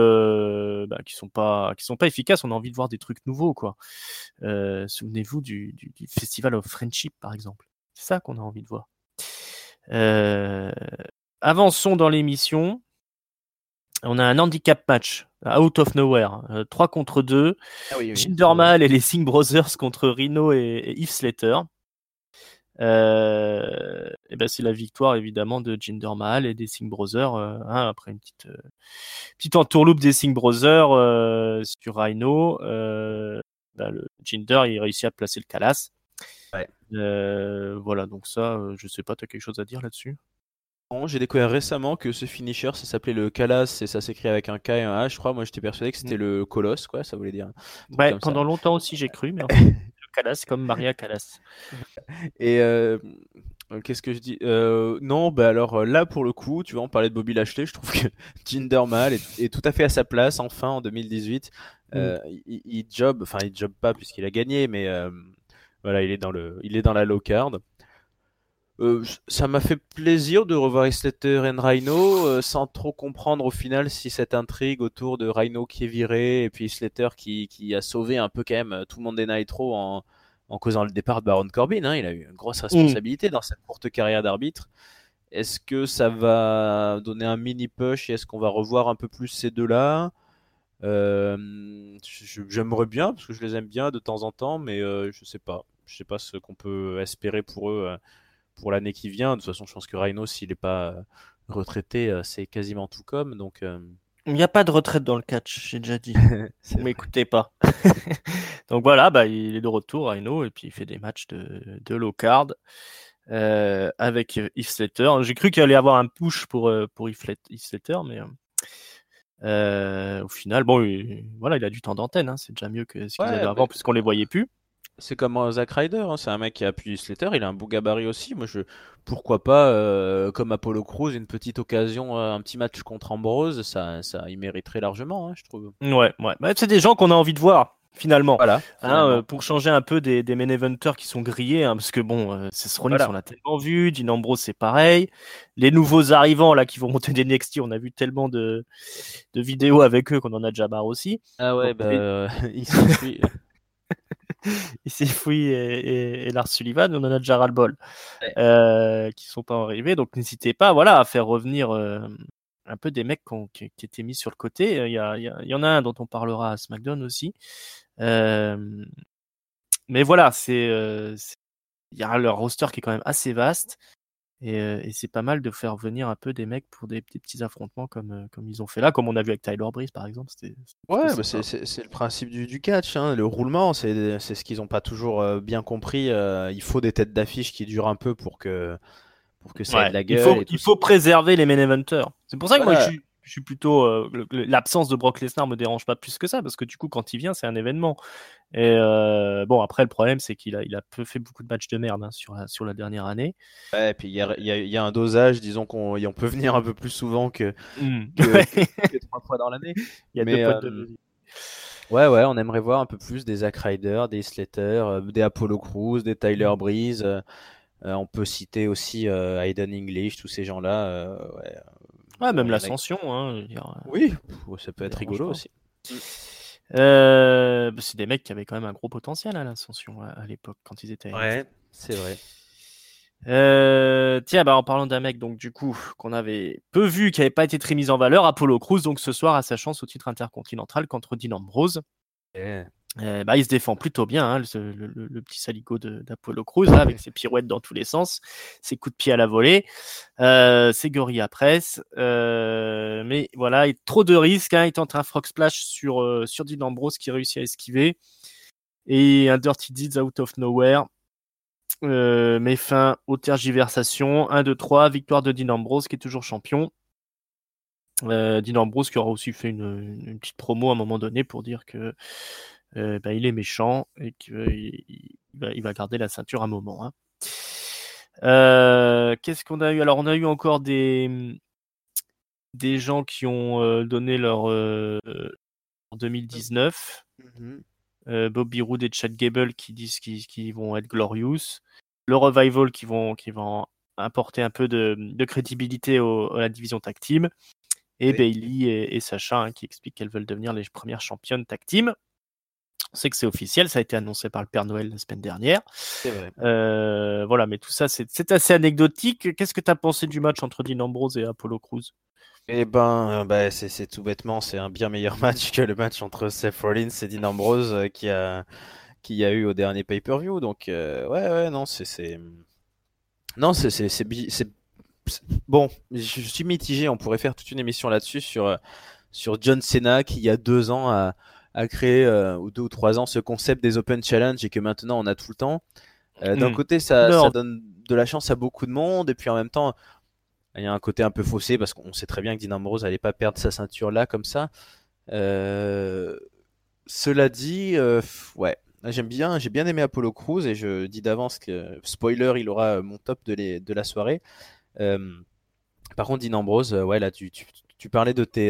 qui sont pas efficaces. On a envie de voir des trucs nouveaux, quoi. Souvenez-vous du Festival of Friendship, par exemple. C'est ça qu'on a envie de voir. Euh, Avançons dans l'émission. On a un handicap match, out of nowhere, 3 contre 2. Ah oui, oui, Jinder Mahal et les Singh Brothers contre Rhino et Heath Slater. Et ben c'est la victoire évidemment de Jinder Mahal et des Singh Brothers après une petite entourloupe des Singh Brothers sur Rhino. Le Jinder il réussit à placer le Calas. ouais. Voilà, donc ça, je sais pas, t'as quelque chose à dire là-dessus? Bon, j'ai découvert récemment que ce finisher, ça s'appelait le Calas et ça s'écrit avec un K et un H, je crois. Moi, j'étais persuadé que c'était le Colosse, quoi. Ça voulait dire un truc Ouais, comme ça. pendant longtemps aussi j'ai cru, mais en fait, le Calas comme Maria Callas. Et Qu'est-ce que je dis? Non, alors là pour le coup, tu vois, on parlait de Bobby Lashley, je trouve que Jinder Mahal est tout à fait à sa place enfin en 2018. Mm. Il job pas puisqu'il a gagné, mais voilà, il est dans la low card. Ça m'a fait plaisir de revoir Heath Slater et Rhino, sans trop comprendre au final si cette intrigue autour de Rhino qui est viré et puis Heath Slater qui a sauvé un peu quand même tout le monde des Nitro en causant le départ de Baron Corbin. Hein. Il a eu une grosse Mm. responsabilité dans cette courte carrière d'arbitre. Est-ce que ça va donner un mini push et est-ce qu'on va revoir un peu plus ces deux-là? J'aimerais bien parce que je les aime bien de temps en temps, mais je sais pas. Je sais pas ce qu'on peut espérer pour eux pour l'année qui vient. De toute façon, je pense que Rhino, s'il n'est pas retraité, c'est quasiment tout comme. Donc, Il n'y a pas de retraite dans le catch, j'ai déjà dit. c'est Vous vrai. m'écoutez pas. Donc voilà, bah, il est de retour, Rhino, et puis il fait des matchs de low card avec Heath Slater. J'ai cru qu'il allait y avoir un push pour Heath Slater, mais au final, bon, voilà, il a du temps d'antenne. Hein, c'est déjà mieux que ce qu'ils avaient Ouais, avant, puisqu'on les voyait plus. c'est comme Zack Ryder, hein, c'est un mec qui appuie Slater, il a un beau gabarit aussi. Pourquoi pas, comme Apollo Crews, une petite occasion, un petit match contre Ambrose, il mériterait largement, hein, je trouve. Ouais, ouais. Bah, c'est des gens qu'on a envie de voir, finalement. Voilà, Hein, finalement. pour changer un peu des main eventers qui sont grillés, hein, parce que bon, Seth Rollins, Voilà. on l'a tellement vu, Dean Ambrose, c'est pareil. Les nouveaux arrivants, là, qui vont monter des NXT, on a vu tellement de vidéos avec eux qu'on en a déjà marre aussi. Ah ouais, Donc, il s'enfuit. ici, Fouy et Lars Sullivan, on en a déjà ras-le-bol, Ouais. qui sont pas arrivés. Donc, n'hésitez pas, voilà, à faire revenir un peu des mecs qui étaient mis sur le côté. Il y en a un dont on parlera à SmackDown aussi. Euh, mais voilà, il y a leur roster qui est quand même assez vaste et c'est pas mal de faire venir un peu des mecs pour des petits affrontements comme ils ont fait là, comme on a vu avec Tyler Breeze par exemple, c'était plutôt Ouais, sympa. c'est le principe du catch, hein. Le roulement, c'est ce qu'ils n'ont pas toujours bien compris. Il faut des têtes d'affiche qui durent un peu pour que ça ait de Ouais, la il gueule faut et tout il ça. faut préserver les main eventers. C'est pour ça que moi Voilà. je suis plutôt l'absence de Brock Lesnar me dérange pas plus que ça parce que du coup quand il vient c'est un événement. Et bon après le problème c'est qu'il a peu fait beaucoup de matchs de merde hein, sur la dernière année. Ouais, et puis il y a un dosage, disons qu'on peut venir un peu plus souvent Mm. que, Ouais. que, que 3 fois dans l'année. Il y a deux Mais potes de logique. ouais, on aimerait voir un peu plus des Zack Ryder, des Slater, des Apollo Crews, des Tyler Mm. Breeze. On peut citer aussi Aiden English, tous ces gens-là. Ouais, Ouais, bon, même il y en a. l'ascension, hein, je veux dire, Oui, ça peut me être dérange rigolo pas. aussi. Mm. Bah, c'est des mecs qui avaient quand même un gros potentiel à l'ascension à l'époque quand ils étaient à NXT. Ouais, c'est vrai. Tiens, bah en parlant d'un mec donc du coup qu'on avait peu vu, qui n'avait pas été très mis en valeur, Apollo Crews donc ce soir a sa chance au titre intercontinental contre Dean Ambrose. Eh. Bah, il se défend plutôt bien, hein, le petit saligo d'Apollo Crews, là, avec ses pirouettes dans tous les sens, ses coups de pied à la volée, ses gorilla press. Mais voilà, trop de risques. Hein, il tente un frog splash sur Dean Ambrose qui réussit à esquiver. Et un Dirty Deeds out of nowhere. Met fin aux tergiversations. 1, 2, 3, victoire de Dean Ambrose qui est toujours champion. Dean Ambrose qui aura aussi fait une petite promo à un moment donné pour dire que il est méchant et qu'il va garder la ceinture un moment. Hein. Qu'est-ce qu'on a eu? Alors, on a eu encore des gens qui ont donné leur en 2019. Mhm. Bobby Roode et Chad Gable qui disent qu'ils vont être glorious. Le Revival qui vont apporter un peu de crédibilité à la division tag team. Et Oui, Bayley et Sacha hein, qui expliquent qu'elles veulent devenir les premières championnes tag team. On sait que c'est officiel, ça a été annoncé par le Père Noël la semaine dernière. c'est vrai. Voilà, mais tout ça, c'est assez anecdotique. Qu'est-ce que tu as pensé du match entre Dean Ambrose et Apollo Crews? Eh ben, c'est tout bêtement, c'est un bien meilleur match que le match entre Seth Rollins et Dean Ambrose qui a eu au dernier pay-per-view. Donc, ouais, non, non, bon. Je suis mitigé. On pourrait faire toute une émission là-dessus sur John Cena qui il y a 2 ans a créé ou 2 ou 3 ans ce concept des Open Challenge et que maintenant on a tout le temps. D'un côté, ça Non. donne de la chance à beaucoup de monde et puis en même temps, il y a un côté un peu faussé parce qu'on sait très bien que Dean Ambrose n'allait pas perdre sa ceinture là comme ça. Euh, Cela dit, ouais, j'ai bien aimé Apollo Crews et je dis d'avance que, spoiler, il aura mon top de la soirée. Euh, Par contre, Dean Ambrose, ouais, là, tu parlais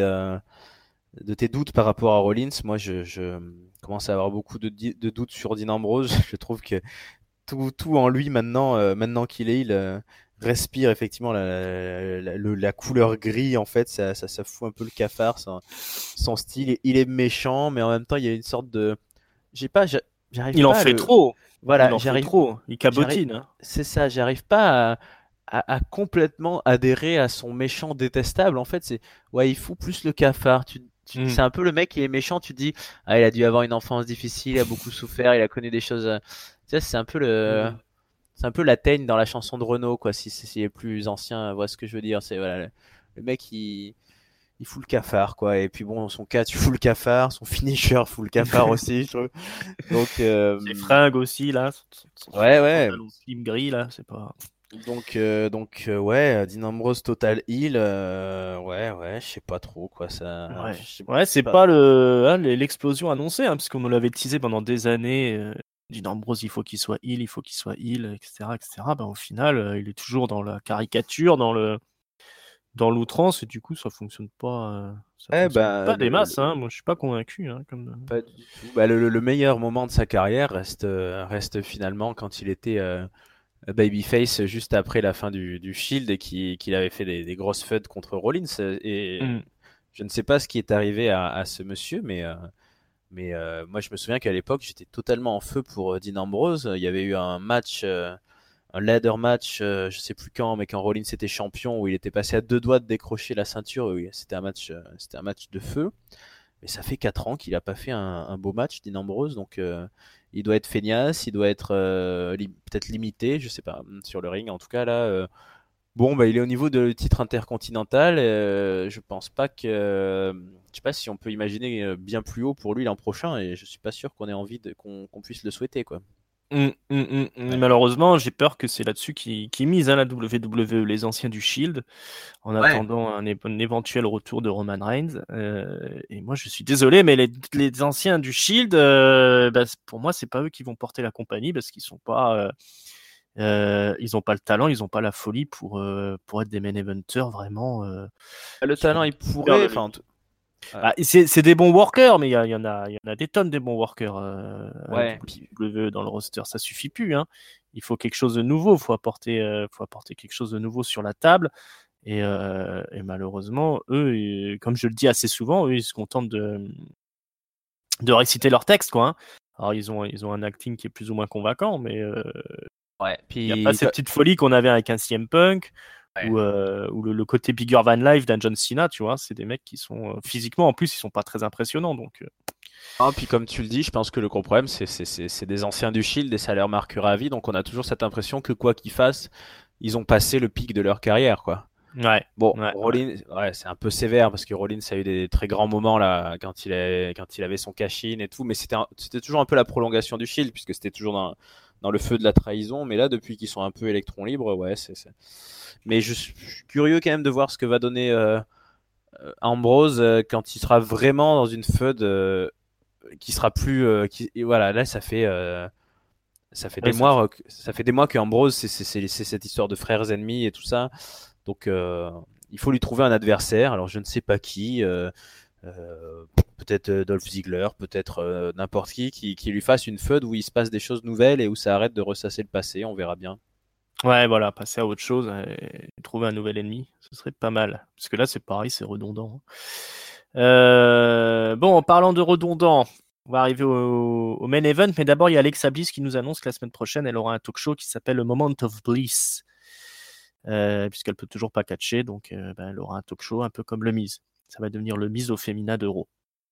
de tes doutes par rapport à Rollins. Moi, je commence à avoir beaucoup de doutes sur Dean Ambrose. Je trouve que tout en lui maintenant, maintenant qu'il est, il respire effectivement la couleur gris. En fait, ça fout un peu le cafard. Son style, il est méchant, mais en même temps, il y a une sorte de, j'ai pas, j'arrive Il en pas à fait le, trop. Il voilà, en fait trop. Il j'arrive, cabotine, hein. c'est ça, j'arrive pas à complètement adhérer à son méchant détestable. En fait, ouais, il fout plus le cafard. Mm. C'est un peu le mec, il est méchant. Tu te dis, ah, il a dû avoir une enfance difficile, il a beaucoup souffert, il a connu des choses. Tu sais, Mm. c'est un peu la teigne dans la chanson de Renaud, quoi. Si les plus anciens voient ce que je veux dire, c'est voilà, le mec, il fout le cafard, quoi. Et puis bon, son catch fout le cafard, son finisher fout le cafard aussi, je trouve. Donc, Ses fringues aussi, là. ouais, Son ouais. pantalon slim gris, là, c'est pas. Ouais, Dean Ambrose Total Heal, ouais, ouais, je sais pas trop quoi ça. Ouais, Je sais ouais, c'est pas. pas l'explosion annoncée, hein, parce qu'on nous l'avait teasé pendant des années. Dean Ambrose, il faut qu'il soit heal, il faut qu'il soit heal, etc., etc. Ben, au final, il est toujours dans la caricature, dans l'outrance, et du coup, ça Eh fonctionne ben, pas des masses, hein. Moi, je suis pas convaincu, hein, comme. pas du tout. Bah, le meilleur moment de sa carrière reste finalement quand il était babyface juste après la fin du Shield et qu'il avait fait des grosses feuds contre Rollins. Et Mm. je ne sais pas ce qui est arrivé à ce monsieur, mais moi je me souviens qu'à l'époque j'étais totalement en feu pour Dean Ambrose. Il y avait eu un match. Un ladder match, je sais plus quand, mais quand Rollins était champion, où il était passé à deux doigts de décrocher la ceinture, oui, c'était un match de feu. Mais ça fait 4 ans qu'il a pas fait un beau match, Dean Ambrose, donc il doit être feignasse, il doit être peut-être limité, je sais pas, sur le ring. En tout cas là, bon, bah il est au niveau de titre intercontinental. Je pense pas que, je sais pas si on peut imaginer bien plus haut pour lui l'an prochain, et je suis pas sûr qu'on ait envie qu'on puisse le souhaiter, quoi. Ouais. Malheureusement, j'ai peur que c'est là-dessus qui mise, hein, la WWE, les anciens du Shield, en Ouais. attendant un éventuel retour de Roman Reigns. Et moi, je suis désolé, mais les anciens du Shield, bah, pour moi, c'est pas eux qui vont porter la compagnie parce qu'ils sont pas, ils ont pas le talent, ils ont pas la folie pour être des main eventers vraiment Le qui talent, vont il faire pourrait, le enfin, main. Ah, c'est des bons workers, mais il y en a des tonnes des bons workers à la ouais. WWE dans le roster. Ça suffit plus, hein. Il faut quelque chose de nouveau. Faut apporter quelque chose de nouveau sur la table. Et malheureusement, eux, comme je le dis assez souvent, eux, ils se contentent de réciter leur texte, quoi, hein. Alors, ils ont un acting qui est plus ou moins convaincant, mais Ouais. il n'y a pas Puis, cette petite folie qu'on avait avec un CM Punk ouais. ou le côté bigger than life d'un John Cena, tu vois. C'est des mecs qui sont physiquement, en plus, ils sont pas très impressionnants, donc. Ah, puis comme tu le dis, je pense que le gros problème, c'est des anciens du Shield et ça leur marquera à vie. Donc on a toujours cette impression que quoi qu'ils fassent, ils ont passé le pic de leur carrière, quoi. Ouais, Bon, ouais, ouais. Rollins, ouais, c'est un peu sévère parce que Rollins a eu des très grands moments là quand il avait son cash-in et tout, mais c'était toujours un peu la prolongation du Shield puisque c'était toujours dans le feu de la trahison. Mais là, depuis qu'ils sont un peu électrons libres, ouais, Mais je suis curieux quand même de voir ce que va donner Ambrose quand il sera vraiment dans une feud qui sera plus et voilà, là ça fait Ouais, des mois ça fait des mois que Ambrose c'est cette histoire de frères ennemis et tout ça. Donc il faut lui trouver un adversaire. Alors je ne sais pas qui, peut-être Dolph Ziggler, peut-être n'importe qui lui fasse une feud où il se passe des choses nouvelles et où ça arrête de ressasser le passé. On verra bien. Ouais, voilà, passer à autre chose et trouver un nouvel ennemi, ce serait pas mal. Parce que là, c'est pareil, c'est redondant, hein. Bon, en parlant de redondant, on va arriver au main event, mais d'abord, il y a Alexa Bliss qui nous annonce que la semaine prochaine, elle aura un talk show qui s'appelle le Moment of Bliss, puisqu'elle peut toujours pas catcher, donc ben, elle aura un talk show un peu comme le Miz. Ça va devenir le Miz au féminin d'Euro.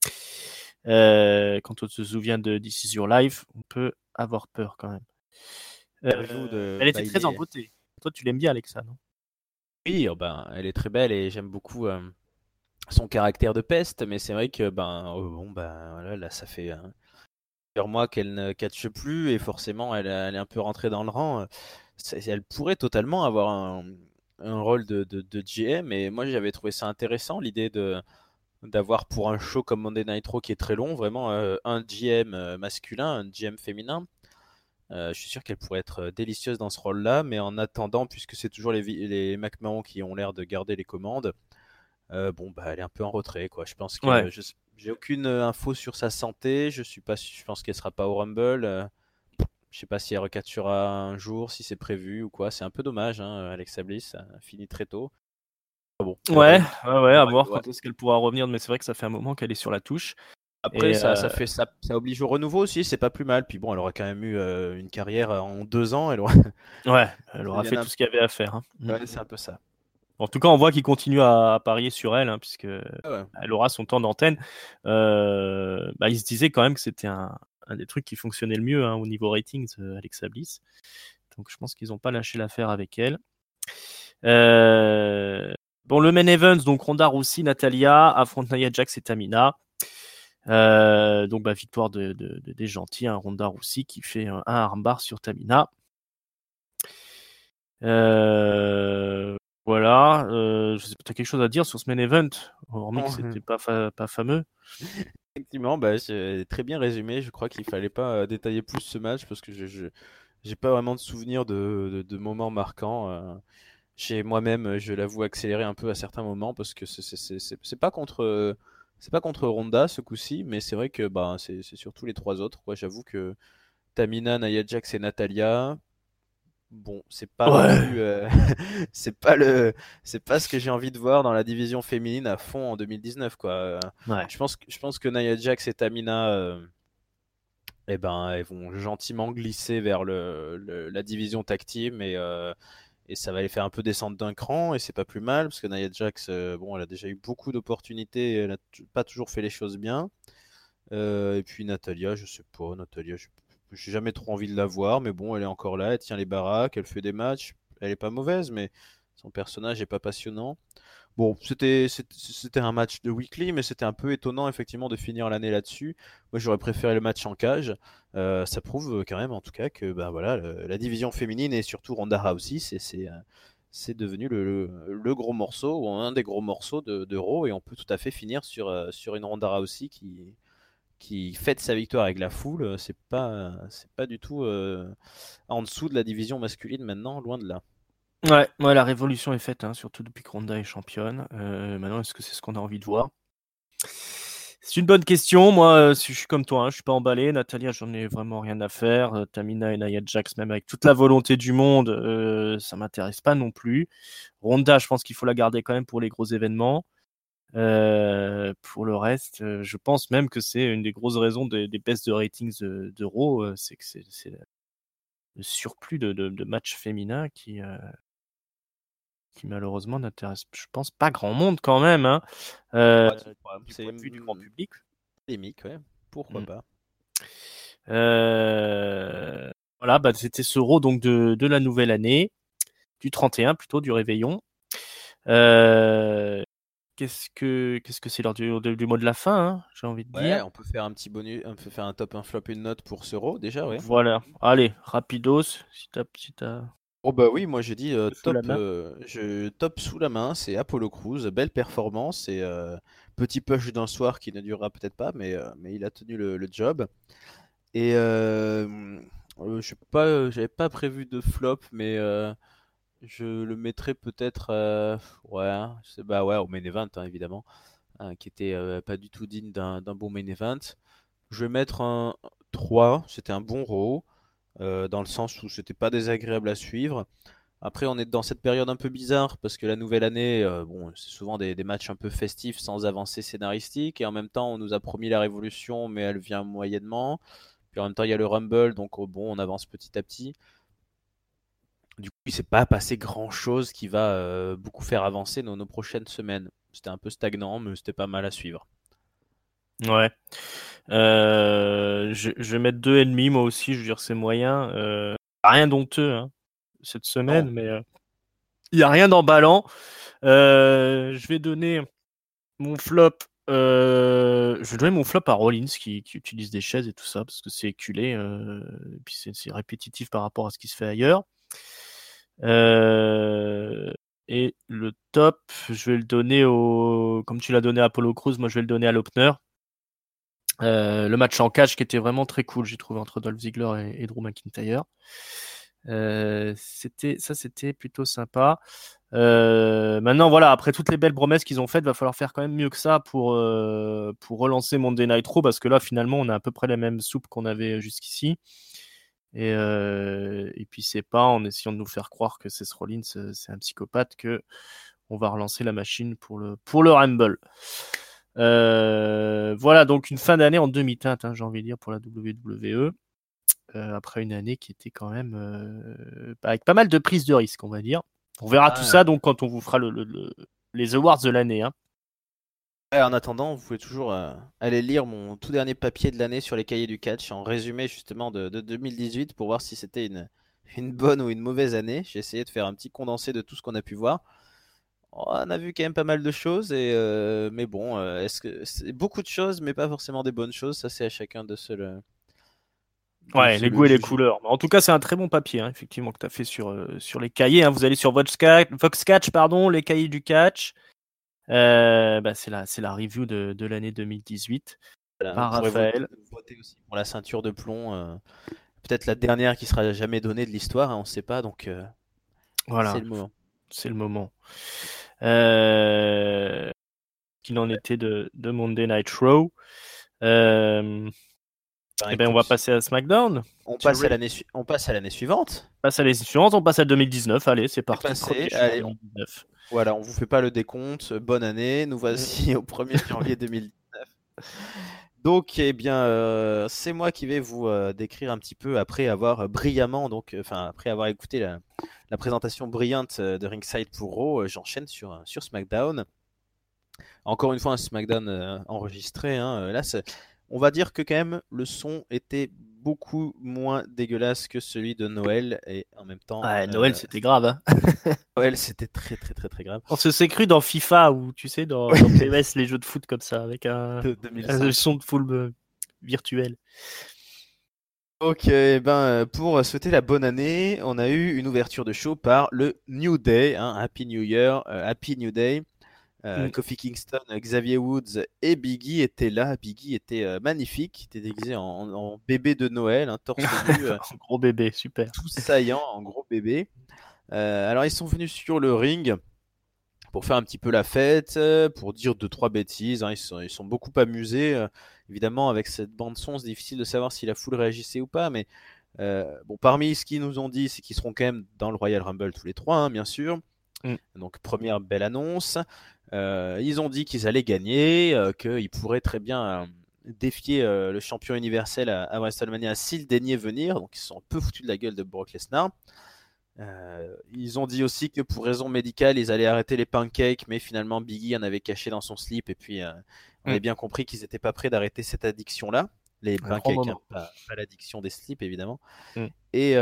Quand on se souvient de This Is Your Life, on peut avoir peur quand même. Interview de Elle était très en Bailey. beauté. Toi, tu l'aimes bien, Alexa, non? Oui, ben, elle est très belle et j'aime beaucoup son caractère de peste, mais c'est vrai que bon ben voilà, là ça fait plusieurs mois qu'elle ne catche plus et forcément elle est un peu rentrée dans le rang. Elle pourrait totalement avoir un rôle de GM et moi j'avais trouvé ça intéressant l'idée d'avoir pour un show comme Monday Nitro qui est très long, vraiment un GM masculin, un GM féminin. Je suis sûr qu'elle pourrait être délicieuse dans ce rôle-là, mais en attendant, puisque c'est toujours les McMahon qui ont l'air de garder les commandes, bon, bah, elle est un peu en retrait, quoi. Je pense Ouais. que j'ai aucune info sur sa santé. Je suis pas, je pense qu'elle sera pas au Rumble. Je sais pas si elle recapturera un jour, si c'est prévu ou quoi. C'est un peu dommage, hein, Alexa Bliss a fini très tôt. Ah bon, Ouais, à voir ouais. quand est-ce qu'elle pourra revenir, mais c'est vrai que ça fait un moment qu'elle est sur la touche. Après, Et ça oblige au renouveau aussi, c'est pas plus mal. Puis bon, elle aura quand même eu une carrière en 2 ans. Elle aura... ouais, elle Ça aura fait devient tout ce qu'il y avait à faire. Hein. Ouais, c'est un peu ça. En tout cas, on voit qu'il continue à parier sur elle, hein, puisque Ah ouais. elle aura son temps d'antenne. Il se disait quand même que c'était un des trucs qui fonctionnait le mieux au niveau ratings, Alexa Bliss. Donc je pense qu'ils n'ont pas lâché l'affaire avec elle. Bon, le main event, donc Ronda Rousey, Natalia affronte Nia Jax et Tamina. Victoire des gentils, hein, Ronda Rousey qui fait un armbar sur Tamina. Voilà. Je sais pas, t'as quelque chose à dire sur ce main event, hormis que c'était pas fameux. Effectivement, bah, c'est très bien résumé. Je crois qu'il fallait pas détailler plus ce match parce que je j'ai pas vraiment de souvenirs de moments marquants. J'ai moi-même, je l'avoue, accéléré un peu à certains moments parce que c'est pas contre Ronda ce coup-ci, mais c'est vrai que bah, c'est surtout les trois autres, quoi. J'avoue que Tamina, Nia Jax et Natalia, bon, c'est pas non Ouais. plus, c'est pas ce que j'ai envie de voir dans la division féminine à fond en 2019, quoi. Ouais. Je pense que Nia Jax et Tamina, eh ben, elles vont gentiment glisser vers la division tag team et ça va les faire un peu descendre d'un cran et c'est pas plus mal parce que Nia Jax, bon, elle a déjà eu beaucoup d'opportunités, et elle a pas toujours fait les choses bien. Et puis Natalia, je sais pas, Natalia, j'ai jamais trop envie de la voir, mais bon, elle est encore là, elle tient les baraques, elle fait des matchs, elle est pas mauvaise, mais son personnage est pas passionnant. Bon, c'était un match de weekly, mais c'était un peu étonnant effectivement de finir l'année là-dessus. Moi, j'aurais préféré le match en cage. Ça prouve quand même, en tout cas, que ben voilà, la division féminine et surtout Ronda Rousey, c'est devenu le gros morceau ou un des gros morceaux de Raw, et on peut tout à fait finir sur une Ronda Rousey qui fête sa victoire avec la foule. C'est pas du tout en dessous de la division masculine maintenant, loin de là. Ouais, la révolution est faite, hein, surtout depuis que Ronda est championne. Maintenant, est-ce que c'est ce qu'on a envie de voir? C'est une bonne question. Moi, je suis comme toi, hein, je suis pas emballé. Natalia, j'en ai vraiment rien à faire. Tamina et Nia Jax, même avec toute la volonté du monde, ça m'intéresse pas non plus. Ronda, je pense qu'il faut la garder quand même pour les gros événements. Pour le reste, je pense même que c'est une des grosses raisons des baisses de ratings de Raw, c'est que c'est le surplus de matchs féminins qui malheureusement n'intéresse, je pense, pas grand monde quand même, hein, Ouais, du c'est point de vue du grand public. polémique, ouais. Pourquoi Mm. pas? Voilà, c'était ce Raw donc de la nouvelle année, du 31 plutôt, du réveillon. Qu'est-ce que c'est l'heure du mot de la fin, hein, j'ai envie de Ouais, dire. on peut faire un petit bonus, on peut faire un top, un flop, une note pour ce Raw déjà, ouais. Voilà. Allez, rapidos, si t'as Oh bah oui, moi j'ai dit sous la main. top sous la main, c'est Apollo Crews, belle performance et petit push d'un soir qui ne durera peut-être pas, mais il a tenu le job. Et je sais pas, j'avais pas prévu de flop, mais je le mettrais peut-être, ouais, bah ouais, au main event hein, évidemment, hein, qui était pas du tout digne d'un bon main event. Je vais mettre un 3, c'était un bon Raw, dans le sens où c'était pas désagréable à suivre. Après, on est dans cette période un peu bizarre parce que la nouvelle année, bon, c'est souvent des matchs un peu festifs sans avancée scénaristique. Et en même temps, on nous a promis la révolution, mais elle vient moyennement. Puis en même temps, il y a le Rumble, donc bon, on avance petit à petit. Du coup, il s'est pas passé grand-chose qui va beaucoup faire avancer nos prochaines semaines. C'était un peu stagnant, mais c'était pas mal à suivre. Ouais. Je vais mettre 2,5 moi aussi, je veux dire, c'est moyen. Rien d'honteux hein, cette Non. semaine, mais il n'y a rien d'emballant. Je vais donner mon flop. Je vais donner mon flop à Rollins qui utilise des chaises et tout ça parce que c'est éculé. Et puis c'est répétitif par rapport à ce qui se fait ailleurs. Et le top, je vais le donner comme tu l'as donné à Apollo Crews, moi je vais le donner à l'opener. Le match en cage qui était vraiment très cool, j'ai trouvé, entre Dolph Ziggler et Drew McIntyre. C'était plutôt sympa. Maintenant, voilà, après toutes les belles promesses qu'ils ont faites, va falloir faire quand même mieux que ça pour relancer Monday Night Raw, parce que là, finalement, on a à peu près la même soupe qu'on avait jusqu'ici. Et puis, c'est pas en essayant de nous faire croire que Seth Rollins, c'est un psychopathe, que on va relancer la machine pour le Rumble. Voilà, donc une fin d'année en demi-teinte, j'ai envie de dire, pour la WWE. Après une année qui était quand même avec pas mal de prises de risque, on va dire. On verra tout ça donc quand on vous fera les awards de l'année. Ouais, en attendant, vous pouvez toujours aller lire mon tout dernier papier de l'année sur les cahiers du catch en résumé justement de 2018 pour voir si c'était une bonne ou une mauvaise année. J'ai essayé de faire un petit condensé de tout ce qu'on a pu voir. On a vu quand même pas mal de choses, mais bon, est-ce que c'est beaucoup de choses, mais pas forcément des bonnes choses. Ça, c'est à chacun de Ouais, se les le goûts et les juger. couleurs. En tout cas, c'est un très bon papier, effectivement, que tu as fait sur les cahiers. Vous allez sur Voxcatch, pardon, les cahiers du catch. C'est la review de l'année 2018 Voilà, vous par pourrez Raphaël. voter aussi pour la ceinture de plomb. Peut-être la dernière qui sera jamais donnée de l'histoire, on ne sait pas, donc c'est Voilà, le moment. c'est le moment. Qu'il en était de Monday Night Raw. Ben, On va écoute, passer à SmackDown. on passe à l'année suivante. On passe à l'année suivante, on passe à 2019. Allez, c'est C'est parti, passé. 1er juillet Allez, 2019. voilà, on vous fait pas le décompte. Bonne année. Nous voici au 1er janvier 2019. Donc, eh bien, c'est moi qui vais vous décrire un petit peu après avoir brillamment, après avoir écouté la présentation brillante de Ringside pour Raw, j'enchaîne sur SmackDown. Encore une fois, un SmackDown enregistré. Là, on va dire que quand même le son était beaucoup moins dégueulasse que celui de Noël et en même temps, Ouais, Noël, c'était grave. Noël, c'était très très très très grave. On se s'est cru dans FIFA ou tu sais dans PES, les jeux de foot comme ça, avec De un 2005. son de foule virtuel. Ok, pour souhaiter la bonne année, on a eu une ouverture de show par le New Day, Happy New Year, Happy New Day. Mm. Kofi Kingston, Xavier Woods et Biggie étaient là. Biggie était magnifique, il était déguisé en bébé de Noël, un torse nu, Gros bébé, super. tout saillant, en gros bébé. Alors ils sont venus sur le ring pour faire un petit peu la fête, pour dire deux trois bêtises. Ils sont beaucoup amusés. Évidemment, avec cette bande son, c'est difficile de savoir si la foule réagissait ou pas, mais bon, parmi ce qu'ils nous ont dit, c'est qu'ils seront quand même dans le Royal Rumble tous les trois, bien sûr. Mm. Donc première belle annonce. Ils ont dit qu'ils allaient gagner, qu'ils pourraient très bien défier le champion universel à WrestleMania s'il daignait venir. Donc ils se sont un peu foutus de la gueule de Brock Lesnar. Ils ont dit aussi que pour raison médicale, ils allaient arrêter les pancakes, mais finalement Biggie en avait caché dans son slip et puis on avait bien compris qu'ils n'étaient pas prêts d'arrêter cette addiction-là. Les Un grand pancakes, moment. pas l'addiction des slips évidemment. Mm. Et,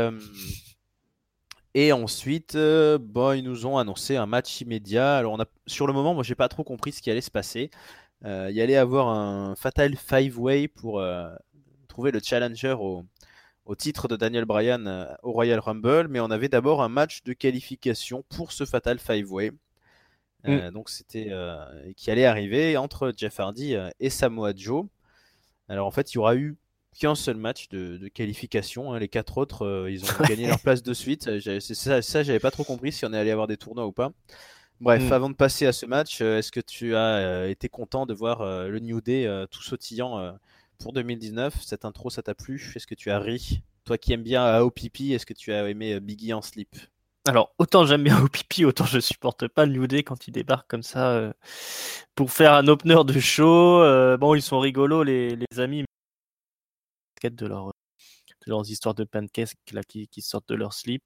ensuite, ils nous ont annoncé un match immédiat. Alors sur le moment, moi j'ai pas trop compris ce qui allait se passer. Il y allait avoir un Fatal 5-Way pour trouver le challenger au titre de Daniel Bryan au Royal Rumble, mais on avait d'abord un match de qualification pour ce Fatal 5-Way. Mm. Donc c'était qui allait arriver entre Jeff Hardy et Samoa Joe. Alors en fait, il y aura eu qu'un seul match de qualification. Les quatre autres, ils ont gagné leur place de suite. C'est ça, j'avais pas trop compris si on allait avoir des tournois ou pas. Bref, Mm. avant de passer à ce match, est-ce que tu as été content de voir le New Day tout sautillant pour 2019? Cette intro, ça t'a plu? Est-ce que tu as ri? Toi qui aimes bien OPP, est-ce que tu as aimé Biggie en slip? Alors, autant j'aime bien Opipi, autant je supporte pas le New Day quand il débarque comme ça pour faire un opener de show. Bon, ils sont rigolos, les amis, mais de leurs histoires de pancakes là, qui sortent de leur slip.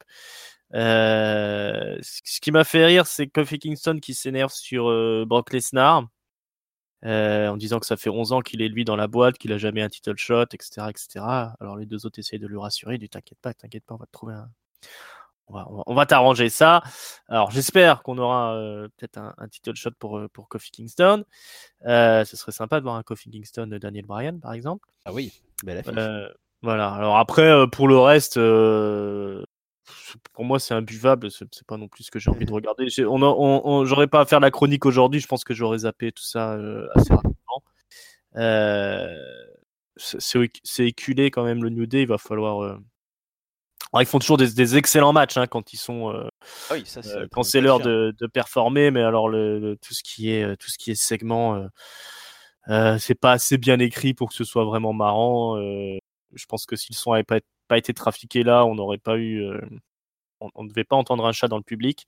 Ce qui m'a fait rire, c'est Kofi Kingston qui s'énerve sur Brock Lesnar en disant que ça fait 11 ans qu'il est lui dans la boîte, qu'il a jamais un title shot, etc., etc. Alors les deux autres essayent de lui rassurer, il dit t'inquiète pas, on va te trouver on va t'arranger ça. Alors j'espère qu'on aura peut-être un title shot pour Kofi Kingston. Ce serait sympa de voir un Kofi Kingston de Daniel Bryan par exemple. Ah oui, belle affiche. Voilà. Alors après pour le reste, pour moi, c'est imbuvable. C'est pas non plus ce que j'ai envie de regarder. J'aurais pas à faire la chronique aujourd'hui. Je pense que j'aurais zappé tout ça assez rapidement. C'est éculé quand même le New Day. Il va falloir. Alors, ils font toujours des excellents matchs quand ils sont Oui, ça, c'est quand c'est l'heure de performer. Mais alors tout ce qui est segment, c'est pas assez bien écrit pour que ce soit vraiment marrant. Je pense que si le son n'avait pas été trafiqué là, on n'aurait pas eu. On ne devait pas entendre un chat dans le public.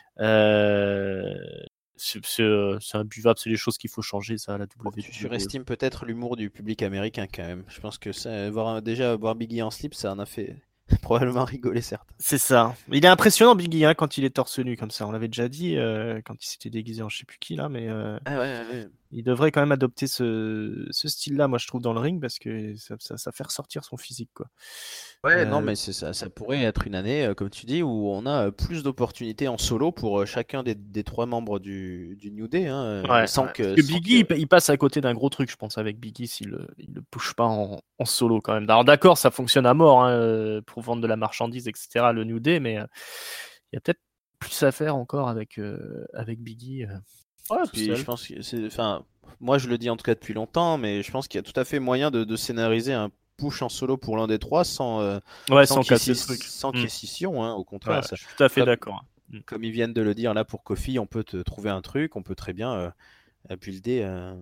C'est imbuvable, c'est les choses qu'il faut changer, ça, à la WWE. Tu surestimes peut-être l'humour du public américain quand même. Je pense que déjà voir Biggie en slip, ça en a fait probablement rigoler certains. C'est ça. Il est impressionnant, Biggie, quand il est torse nu comme ça. On l'avait déjà dit quand il s'était déguisé en je sais plus qui là, mais Ah ouais. il devrait quand même adopter ce style-là, moi je trouve, dans le ring, parce que ça fait ressortir son physique, quoi. Ouais, non, mais c'est ça. Ça pourrait être une année, comme tu dis, où on a plus d'opportunités en solo pour chacun des trois membres du New Day, sans Ouais. que, Parce que sans Biggie, que- il passe à côté d'un gros truc, je pense, avec Biggie, s'il le push pas en solo quand même. Alors d'accord, ça fonctionne à mort pour vendre de la marchandise, etc., le New Day, mais il y a peut-être plus à faire encore avec Biggie. Ouais, Tout puis seul. je pense que enfin, moi je le dis en tout cas depuis longtemps, mais je pense qu'il y a tout à fait moyen de scénariser un push en solo pour l'un des trois Ouais, sans sans qu'il y ait casser le truc. sans qu'il y ait scission, hein. Au Ouais, contraire, je suis tout à fait comme, d'accord. comme ils viennent de le dire là pour Kofi, on peut te trouver un truc, on peut très bien builder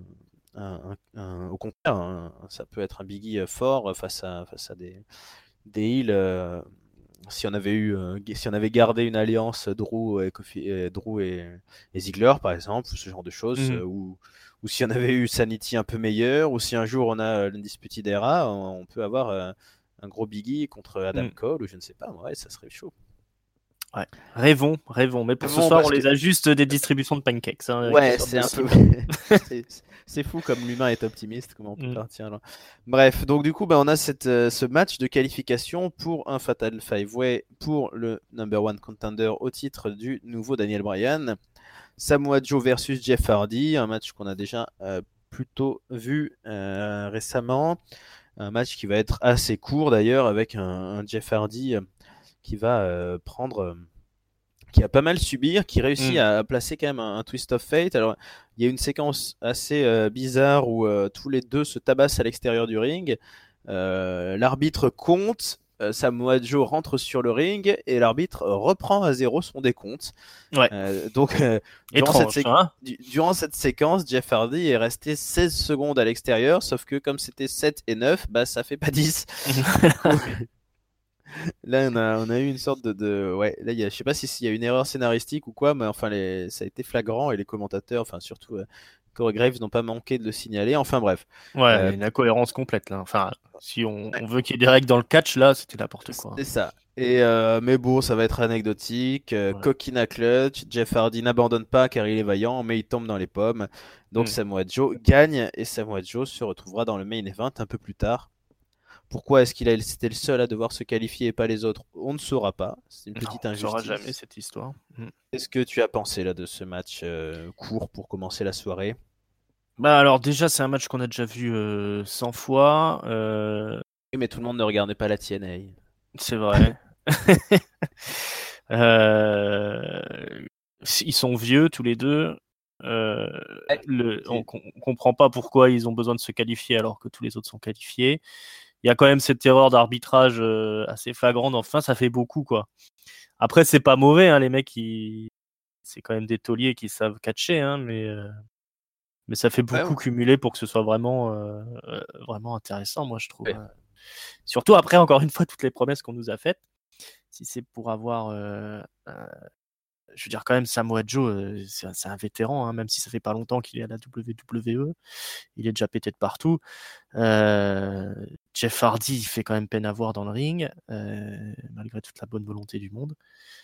au contraire, ça peut être un Biggie fort face à des heels. Si on avait gardé une alliance Drew et Ziggler par exemple, ou ce genre de choses, Mhm. ou si on avait eu Sanity un peu meilleur, ou si un jour on a l'Undisputed Era, on peut avoir un gros Biggie contre Adam Mhm. Cole, ou je ne sais pas, ouais, ça serait chaud. Ouais. Rêvons. Mais pour ce Bon, soir, on parce que les a juste des distributions de pancakes qui ouais, sortent c'est de un peu. cible. C'est fou comme l'humain est optimiste, comment on peut Mhm. partir là. Bref, donc du coup, on a ce match de qualification pour un Fatal 5-Way pour le number one contender au titre du nouveau Daniel Bryan. Samoa Joe versus Jeff Hardy, un match qu'on a déjà plutôt vu récemment. Un match qui va être assez court d'ailleurs, avec un Jeff Hardy qui va prendre qui a pas mal subir, qui réussit Mhm. à placer quand même un twist of fate. Alors, il y a une séquence assez bizarre où tous les deux se tabassent à l'extérieur du ring. L'arbitre compte, Samoa Joe rentre sur le ring et l'arbitre reprend à zéro son décompte. Ouais. Donc, Étrange, hein. durant cette séquence, Jeff Hardy est resté 16 secondes à l'extérieur, sauf que comme c'était 7 et 9, bah, ça fait pas 10. Du coup, là, on a eu une sorte ouais, là, je sais pas s'il y a une erreur scénaristique ou quoi, mais enfin, ça a été flagrant et les commentateurs, enfin, surtout Corey Graves, n'ont pas manqué de le signaler. Enfin, bref. Ouais, Euh, mais une incohérence complète là. Enfin, si on veut qu'il y ait des règles dans le catch, là, c'était n'importe quoi. c'est ça. Mais bon, ça va être anecdotique. Ouais. Coquina clutch. Jeff Hardy n'abandonne pas car il est vaillant, mais il tombe dans les pommes. Donc, Mhm. Samoa Joe gagne et Samoa Joe se retrouvera dans le main event un peu plus tard. Pourquoi est-ce c'était le seul à devoir se qualifier et pas les autres? On ne saura pas. C'est une Non, petite on ne saura jamais injustice. cette histoire. Qu'est-ce que tu as pensé là de ce match court pour commencer la soirée? Bah alors déjà, c'est un match qu'on a déjà vu 100 fois. Oui, mais tout le monde ne regardait pas la TNA. C'est vrai. Euh, Ils sont vieux tous les deux. Euh, Ouais, on comprend pas pourquoi ils ont besoin de se qualifier alors que tous les autres sont qualifiés. Il y a quand même cette erreur d'arbitrage assez flagrante. Enfin, ça fait beaucoup, quoi. Après, c'est pas mauvais, les mecs, c'est quand même des tauliers qui savent catcher, mais ça fait ouais, beaucoup cumuler pour que ce soit vraiment intéressant, moi, je trouve. ouais. Surtout après, encore une fois, toutes les promesses qu'on nous a faites. Si c'est pour avoir je veux dire, quand même, Samoa Joe, c'est un vétéran, même si ça fait pas longtemps qu'il est à la WWE. Il est déjà pété de partout. Jeff Hardy, il fait quand même peine à voir dans le ring, malgré toute la bonne volonté du monde.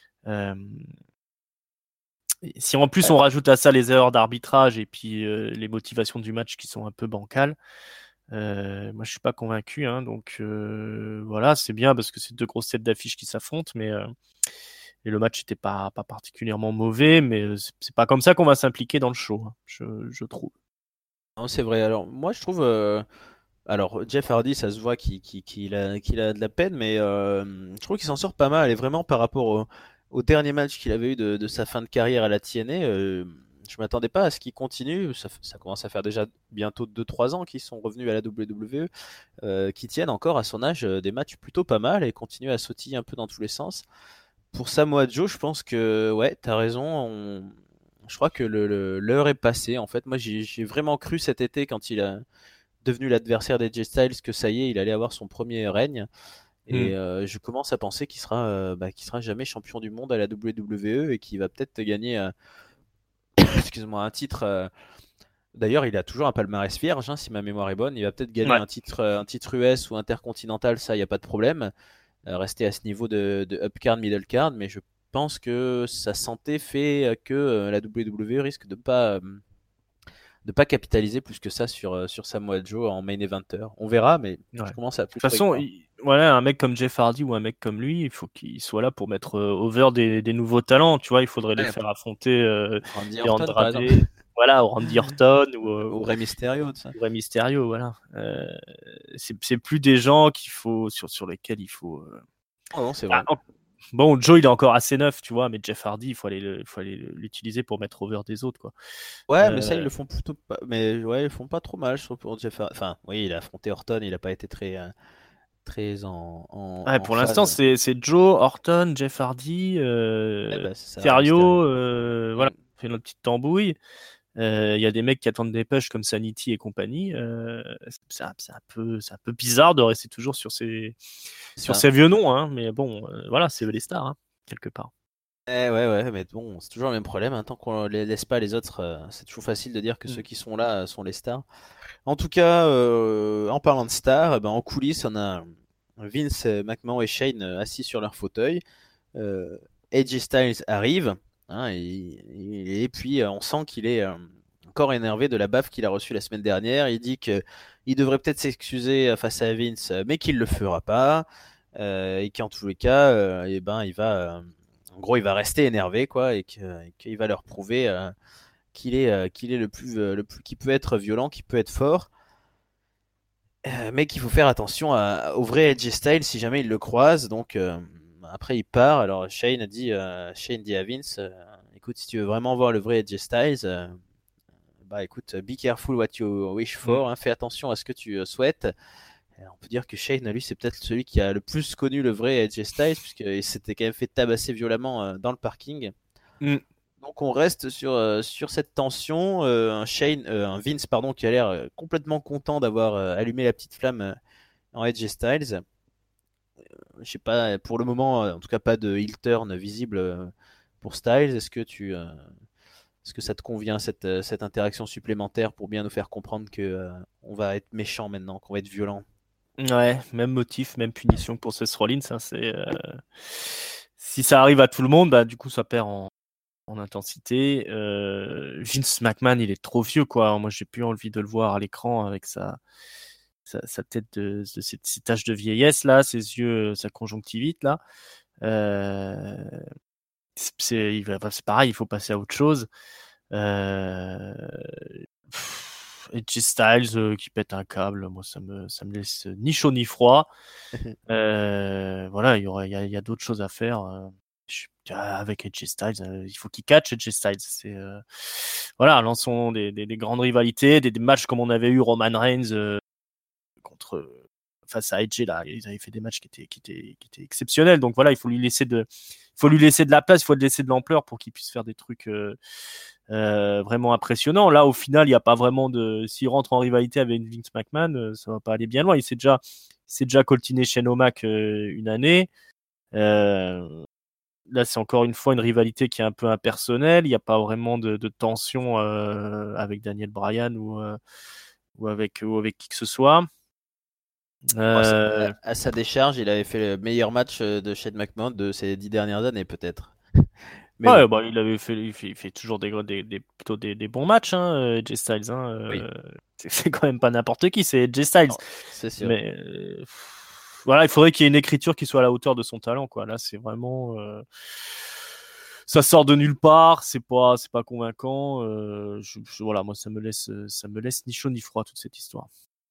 Si en plus on rajoute à ça les erreurs d'arbitrage et puis les motivations du match qui sont un peu bancales, moi je suis pas convaincu. Donc voilà, c'est bien parce que c'est deux grosses têtes d'affiche qui s'affrontent, mais et le match n'était pas particulièrement mauvais, mais c'est pas comme ça qu'on va s'impliquer dans le show, je trouve. Non, c'est vrai. Alors, moi, je trouve Alors, Jeff Hardy, ça se voit qu'il a de la peine, mais je trouve qu'il s'en sort pas mal. Et vraiment, par rapport au dernier match qu'il avait eu de sa fin de carrière à la TNA, je m'attendais pas à ce qu'il continue. Ça commence à faire déjà bientôt 2-3 ans qu'ils sont revenus à la WWE, qu'ils tiennent encore à son âge des matchs plutôt pas mal et continuent à sautiller un peu dans tous les sens. Pour Samoa Joe, je pense que, ouais, t'as raison. Je crois que l'heure est passée. En fait, moi, j'ai vraiment cru cet été quand il a devenu l'adversaire d'AJ Styles que ça y est, il allait avoir son premier règne. Hmm. Et je commence à penser qu'il sera jamais champion du monde à la WWE et qu'il va peut-être gagner, excuse-moi, un titre. D'ailleurs, il a toujours un palmarès vierge, hein, si ma mémoire est bonne. Il va peut-être gagner Ouais. un titre US ou intercontinental, ça, il n'y a pas de problème. Rester à ce niveau de upcard, middle card, mais je pense que sa santé fait que la WWE risque de pas capitaliser plus que ça sur Samoa Joe en main eventer. On verra, mais Ouais. je commence à De toute plus trop y façon, croire. voilà, un mec comme Jeff Hardy ou un mec comme lui, il faut qu'il soit là pour mettre over des nouveaux talents. Tu vois, il faudrait les Ouais, faire affronter Randy des Orton, par Andrade, exemple, voilà, ou Randy Orton ou Rey Mysterio, tout ça. ou Rey Mysterio, voilà. C'est plus des gens sur lesquels il faut. Oh non, c'est Ah, vrai. bon, Joe, il est encore assez neuf, tu vois, mais Jeff Hardy, il faut aller l'utiliser pour mettre over des autres, quoi. Ouais, mais ça, ils Euh, le font plutôt pas. Mais ouais, ils font pas trop mal, je trouve, pour Jeff Enfin, oui, il a affronté Orton, il a pas été très ouais, en pour l'instant, phase. c'est Joe, Orton, Jeff Hardy, Ouais, bah, c'est ça, Rey Mysterio, Mysterio. voilà, Mm. fait notre petite tambouille. Il y a des mecs qui attendent des pushs comme Sanity et compagnie. C'est un peu bizarre de rester toujours C'est sur ça. ces vieux noms, hein, mais bon, voilà, c'est eux les stars, hein, quelque part. Ouais, mais bon, c'est toujours le même problème, hein. Tant qu'on les laisse pas les autres, c'est toujours facile de dire que ceux Mm. qui sont là sont les stars. En tout cas, en parlant de stars, ben, en coulisses, on a Vince McMahon et Shane assis sur leur fauteuil. AJ Styles arrive, hein, et puis on sent qu'il est encore énervé de la baffe qu'il a reçue la semaine dernière. Il dit que il devrait peut-être s'excuser face à Vince, mais qu'il le fera pas, et qu'en tous les cas, eh ben, en gros, il va rester énervé, quoi, et qu'il va leur prouver qu'il est le plus, qui peut être violent, qui peut être fort. Mais qu'il faut faire attention au vrai AJ Styles si jamais il le croise. Donc après il part. Alors Shane dit à Vince, écoute, si tu veux vraiment voir le vrai AJ Styles, bah écoute, be careful what you wish Mm. for. Hein, fais attention à ce que tu souhaites. Et on peut dire que Shane, lui, c'est peut-être celui qui a le plus connu le vrai AJ Styles, puisqu'il s'était quand même fait tabasser violemment dans le parking. Mm. Donc on reste sur cette tension, un Vince pardon qui a l'air complètement content d'avoir allumé la petite flamme en AJ Styles. Je sais pas, pour le moment, en tout cas pas de heel turn visible pour Styles. Est-ce que ça te convient cette interaction supplémentaire pour bien nous faire comprendre que on va être méchant maintenant, qu'on va être violent? Ouais, même motif, même punition pour Seth Rollins. Hein, si ça arrive à tout le monde, bah du coup ça perd en intensité. Vince McMahon, il est trop vieux, quoi. Moi, j'ai plus envie de le voir à l'écran avec sa tête de ses taches de vieillesse là, ses yeux, sa conjonctivite là. Euh, c'est pareil, il faut passer à autre chose. Euh, Edge Styles qui pète un câble, moi ça me laisse ni chaud ni froid. Voilà, il y a d'autres choses à faire. Avec Edge Styles, il faut qu'il catch Edge Styles. Voilà, lançons des grandes rivalités, des matchs comme on avait eu Roman Reigns contre face à Edge là, ils avaient fait des matchs qui étaient exceptionnels. Donc voilà, il faut lui laisser de la place, il faut lui laisser de l'ampleur pour qu'il puisse faire des trucs vraiment impressionnants. Là, au final, il n'y a pas vraiment de. S'il rentre en rivalité avec Vince McMahon, ça va pas aller bien loin. C'est déjà coltiné Shane O'Mac une année. Là, c'est encore une fois une rivalité qui est un peu impersonnelle. Il n'y a pas vraiment de tension avec Daniel Bryan ou avec qui que ce soit. Euh, À sa décharge, il avait fait le meilleur match de Shane McMahon de ces 10 dernières années, peut-être. Mais bon, ouais, bah, il fait toujours plutôt des bons matchs, hein, AJ Styles. Hein, oui, c'est quand même pas n'importe qui, c'est AJ Styles. non, c'est sûr. Mais voilà, il faudrait qu'il y ait une écriture qui soit à la hauteur de son talent, quoi. Là, c'est vraiment, ça sort de nulle part, c'est pas convaincant. Voilà, moi, ça me laisse ni chaud ni froid toute cette histoire.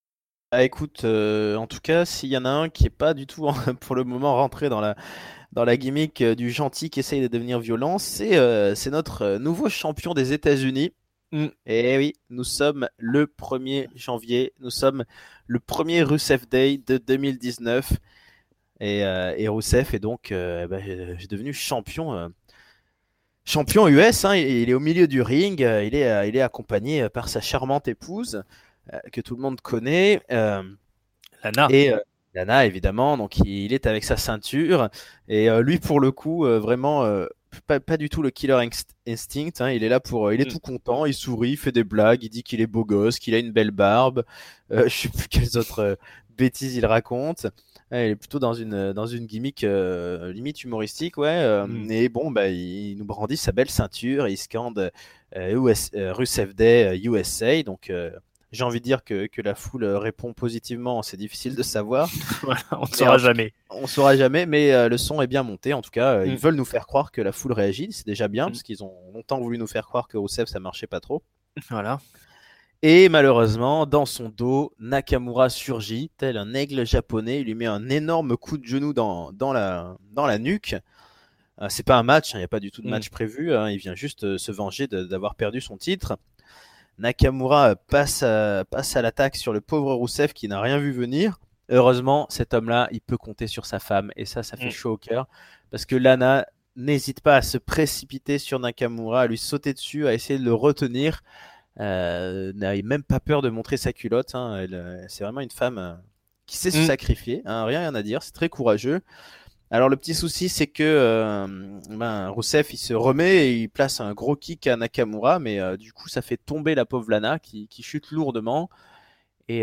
Ah, écoute, en tout cas, s'il y en a un qui est pas du tout pour le moment rentré dans la gimmick du gentil qui essaye de devenir violent, c'est notre nouveau champion des États-Unis. Mm. Et oui, nous sommes le 1er janvier, nous sommes le premier Rusev Day de 2019. Et Rousseff est donc j'ai devenu champion US. Hein. Il est au milieu du ring. Il est accompagné par sa charmante épouse que tout le monde connaît. Lana. Et Lana, évidemment. Donc il est avec sa ceinture. Et lui, pour le coup, vraiment pas du tout le instinct. Hein. Il est là il est Mm. tout content. Il sourit, il fait des blagues. Il dit qu'il est beau gosse, qu'il a une belle barbe. Je sais plus quelles autres bêtises il raconte. Ouais, il est plutôt dans une gimmick limite humoristique, ouais. Mm. Et bon, bah, il nous brandit sa belle ceinture et il scande Rusev Day USA. Donc, j'ai envie de dire que la foule répond positivement. C'est difficile de savoir, Voilà, on ne mais saura jamais. on saura jamais. Mais le son est bien monté. En tout cas, ils Mm. veulent nous faire croire que la foule réagit. C'est déjà bien Mm. parce qu'ils ont longtemps voulu nous faire croire que Rusev ça marchait pas trop. Voilà. Et malheureusement, dans son dos, Nakamura surgit, tel un aigle japonais. Il lui met un énorme coup de genou dans la nuque. C'est pas un match, il n'y a pas du tout de Mm. match prévu. Il vient juste se venger d'avoir perdu son titre. Nakamura passe à l'attaque sur le pauvre Rousseff qui n'a rien vu venir. Heureusement, cet homme-là, il peut compter sur sa femme. Et ça fait Mm. chaud au cœur. Parce que Lana n'hésite pas à se précipiter sur Nakamura, à lui sauter dessus, à essayer de le retenir. N'a même pas peur de montrer sa culotte. Hein. C'est vraiment une femme qui sait se Mm. sacrifier. Hein. Rien à dire, c'est très courageux. Alors le petit souci, c'est que Rousseff, il se remet et il place un gros kick à Nakamura, mais du coup, ça fait tomber la pauvre Lana qui chute lourdement. Et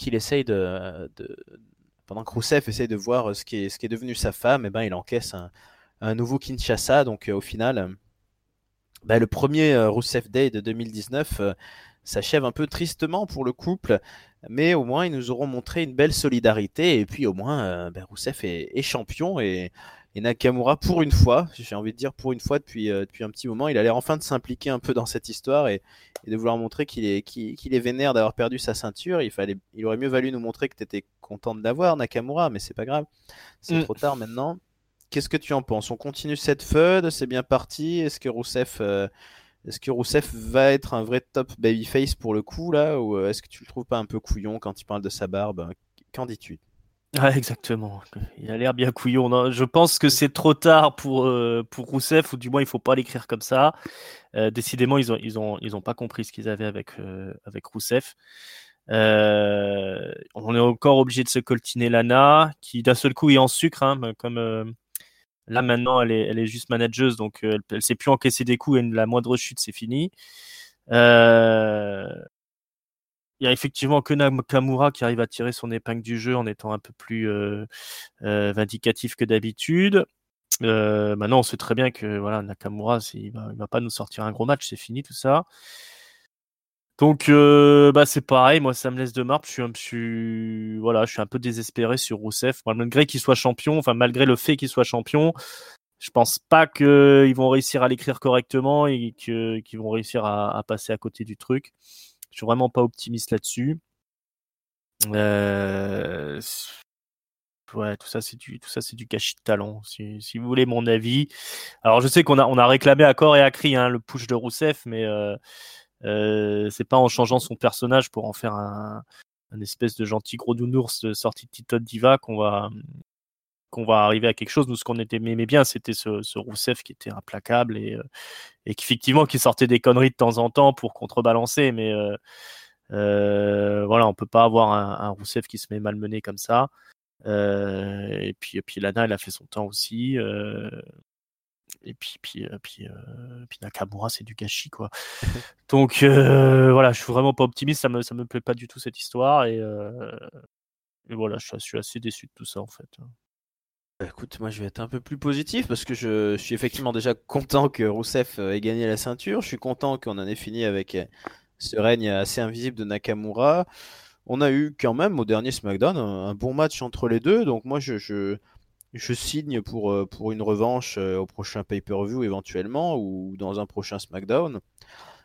pendant que Rousseff essaye de voir ce qui est devenu sa femme, et ben il encaisse un nouveau Kinshasa. Donc au final, le premier Rousseff Day de 2019 s'achève un peu tristement pour le couple, mais au moins ils nous auront montré une belle solidarité et puis au moins Rousseff est champion et Nakamura pour une fois, j'ai envie de dire pour une fois depuis un petit moment, il a l'air enfin de s'impliquer un peu dans cette histoire et de vouloir montrer qu'il est vénère d'avoir perdu sa ceinture. Il aurait mieux valu nous montrer que tu étais contente d'avoir Nakamura, mais c'est pas grave, c'est Mm. trop tard maintenant. Qu'est-ce que tu en penses? On continue cette feud? C'est bien parti? Est-ce que Rousseff va être un vrai top babyface pour le coup là? Ou est-ce que tu le trouves pas un peu couillon quand il parle de sa barbe? Qu'en dis-tu? Ouais, exactement. Il a l'air bien couillon. Non, je pense que c'est trop tard pour Rousseff, ou du moins il faut pas l'écrire comme ça. Décidément, ils ont pas compris ce qu'ils avaient avec Rousseff. On est encore obligé de se coltiner Lana, qui d'un seul coup est en sucre, hein, comme là maintenant elle est juste manageuse, donc elle sait plus encaisser des coups et la moindre chute c'est fini. Il y a effectivement que Nakamura qui arrive à tirer son épingle du jeu en étant un peu plus vindicatif que d'habitude. Maintenant, on sait très bien que voilà, Nakamura, il va pas nous sortir un gros match, c'est fini tout ça. Donc, c'est pareil, moi ça me laisse de marbre. Voilà, je suis un peu désespéré sur Rousseff. Malgré qu'il soit champion, enfin malgré le fait qu'il soit champion, je pense pas qu'ils vont réussir à l'écrire correctement et qu'ils vont réussir à passer à côté du truc. Je suis vraiment pas optimiste là-dessus. Euh, Ouais, tout ça c'est du gâchis de talent. Si vous voulez mon avis. Alors je sais on a réclamé à corps et à cri le push de Rousseff, mais c'est pas en changeant son personnage pour en faire un espèce de gentil gros nounours sorti de Tito Diva qu'on va arriver à quelque chose. Nous, ce qu'on aimait bien, c'était ce Rousseff qui était implacable et qui effectivement qui sortait des conneries de temps en temps pour contrebalancer, mais voilà, on peut pas avoir un Rousseff qui se met malmené comme ça. Et puis Lana, elle a fait son temps aussi. Puis Nakamura, c'est du gâchis, quoi. Donc voilà, je suis vraiment pas optimiste. Ça me plaît pas du tout cette histoire et voilà, je suis assez déçu de tout ça en fait. Écoute, moi je vais être un peu plus positif parce que je suis effectivement déjà content que Rousseff ait gagné la ceinture. Je suis content qu'on en ait fini avec ce règne assez invisible de Nakamura. On a eu quand même au dernier SmackDown un bon match entre les deux. Donc moi je signe pour une revanche au prochain pay-per-view éventuellement ou dans un prochain SmackDown.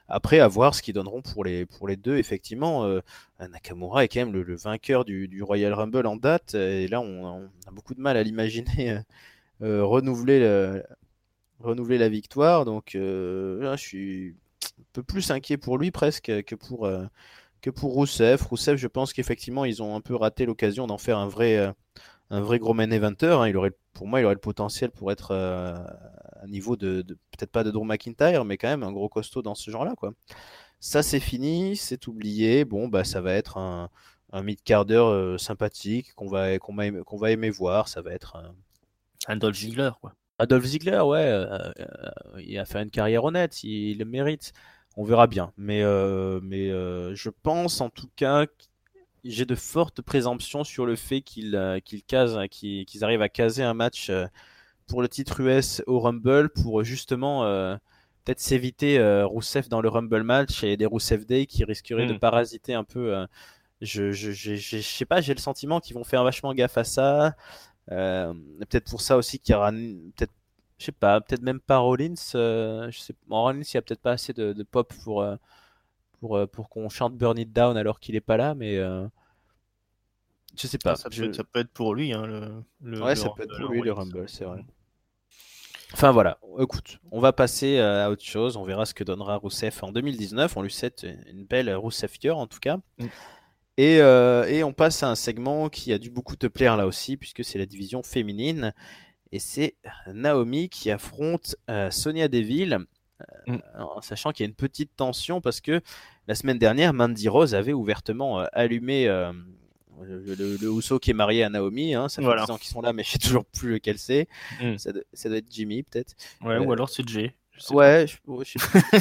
Après, à voir ce qu'ils donneront pour les deux. Effectivement, Nakamura est quand même le vainqueur du Royal Rumble en date. Et là, on a beaucoup de mal à l'imaginer renouveler, renouveler la victoire. Donc, là, je suis un peu plus inquiet pour lui presque que pour Rousseff. Rousseff, je pense qu'effectivement, ils ont un peu raté l'occasion d'en faire un vrai gros main eventer. Hein. Pour moi, il aurait le potentiel pour être à niveau peut-être pas de Drew McIntyre, mais quand même un gros costaud dans ce genre-là, quoi. Ça, c'est fini, c'est oublié. Bon, bah, ça va être un mid-carder sympathique qu'on va aimer voir. Ça va être Un Dolph Ziggler, quoi. Adolf Ziggler, ouais, il a fait une carrière honnête, il le mérite. On verra bien. Je pense en tout cas j'ai de fortes présomptions sur le fait qu'ils arrivent à caser un match pour le titre US au Rumble pour justement peut-être s'éviter Rousseff dans le Rumble match et des Rousseff Day qui risqueraient de parasiter un peu. Je sais pas, j'ai le sentiment qu'ils vont faire vachement gaffe à ça. Peut-être pour ça aussi qu'il y aura peut-être, je sais pas, peut-être même pas Rollins. Je sais, bon, Rollins, il y a peut-être pas assez de pop pour qu'on chante Burn It Down alors qu'il est pas là, mais je sais pas. Ça peut être pour lui, hein, Ouais, ça peut être pour lui le Rumble, c'est vrai. Enfin voilà, écoute, on va passer à autre chose. On verra ce que donnera Rousseff en 2019. On lui souhaite une belle Rousseff year en tout cas. Et on passe à un segment qui a dû beaucoup te plaire là aussi, puisque c'est la division féminine. Et c'est Naomi qui affronte Sonia Deville, en sachant qu'il y a une petite tension parce que la semaine dernière, Mandy Rose avait ouvertement allumé le Uso qui est marié à Naomi. Hein, ça fait 10 ans qu'ils sont là, mais je sais toujours plus lequel c'est. Ça doit être Jimmy, peut-être. Ouais, ou alors c'est Jay. Ouais, je sais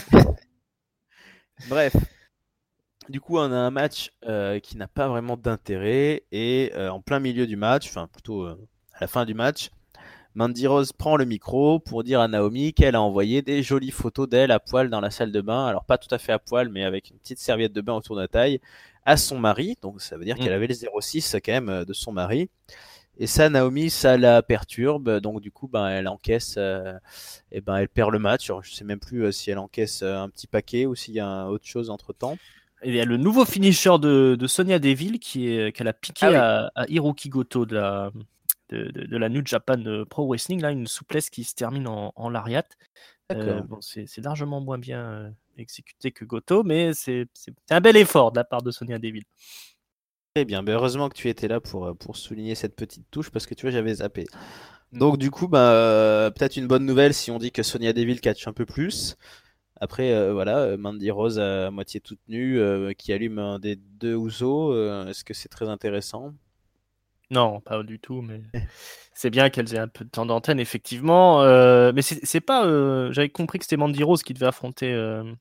Bref. Du coup, on a un match qui n'a pas vraiment d'intérêt et en plein milieu du match, enfin plutôt à la fin du match, Mandy Rose prend le micro pour dire à Naomi qu'elle a envoyé des jolies photos d'elle à poil dans la salle de bain. Alors pas tout à fait à poil, mais avec une petite serviette de bain autour de la taille, à son mari. Donc ça veut dire qu'elle avait le 06 quand même de son mari. Et ça, Naomi, ça la perturbe. Donc du coup, ben, elle encaisse, et ben, elle perd le match. Alors, je sais même plus si elle encaisse un petit paquet ou s'il y a autre chose entre temps. Il y a le nouveau finisher de Sonia Deville qu'elle a piqué à Hiroki Goto de la New Japan Pro Wrestling, là, une souplesse qui se termine en lariat. Bon, c'est largement moins bien exécuté que Goto, mais c'est un bel effort de la part de Sonia Deville. Très bien, ben heureusement que tu étais là pour souligner cette petite touche parce que tu vois, j'avais zappé. Donc du coup, peut-être une bonne nouvelle si on dit que Sonia Deville catch un peu plus. Après, voilà, Mandy Rose à moitié toute nue qui allume un des deux Ouzo. Est-ce que c'est très intéressant? Non, pas du tout, mais c'est bien qu'elles aient un peu de temps d'antenne, effectivement. Mais c'est pas. J'avais compris que c'était Mandy Rose qui devait affronter.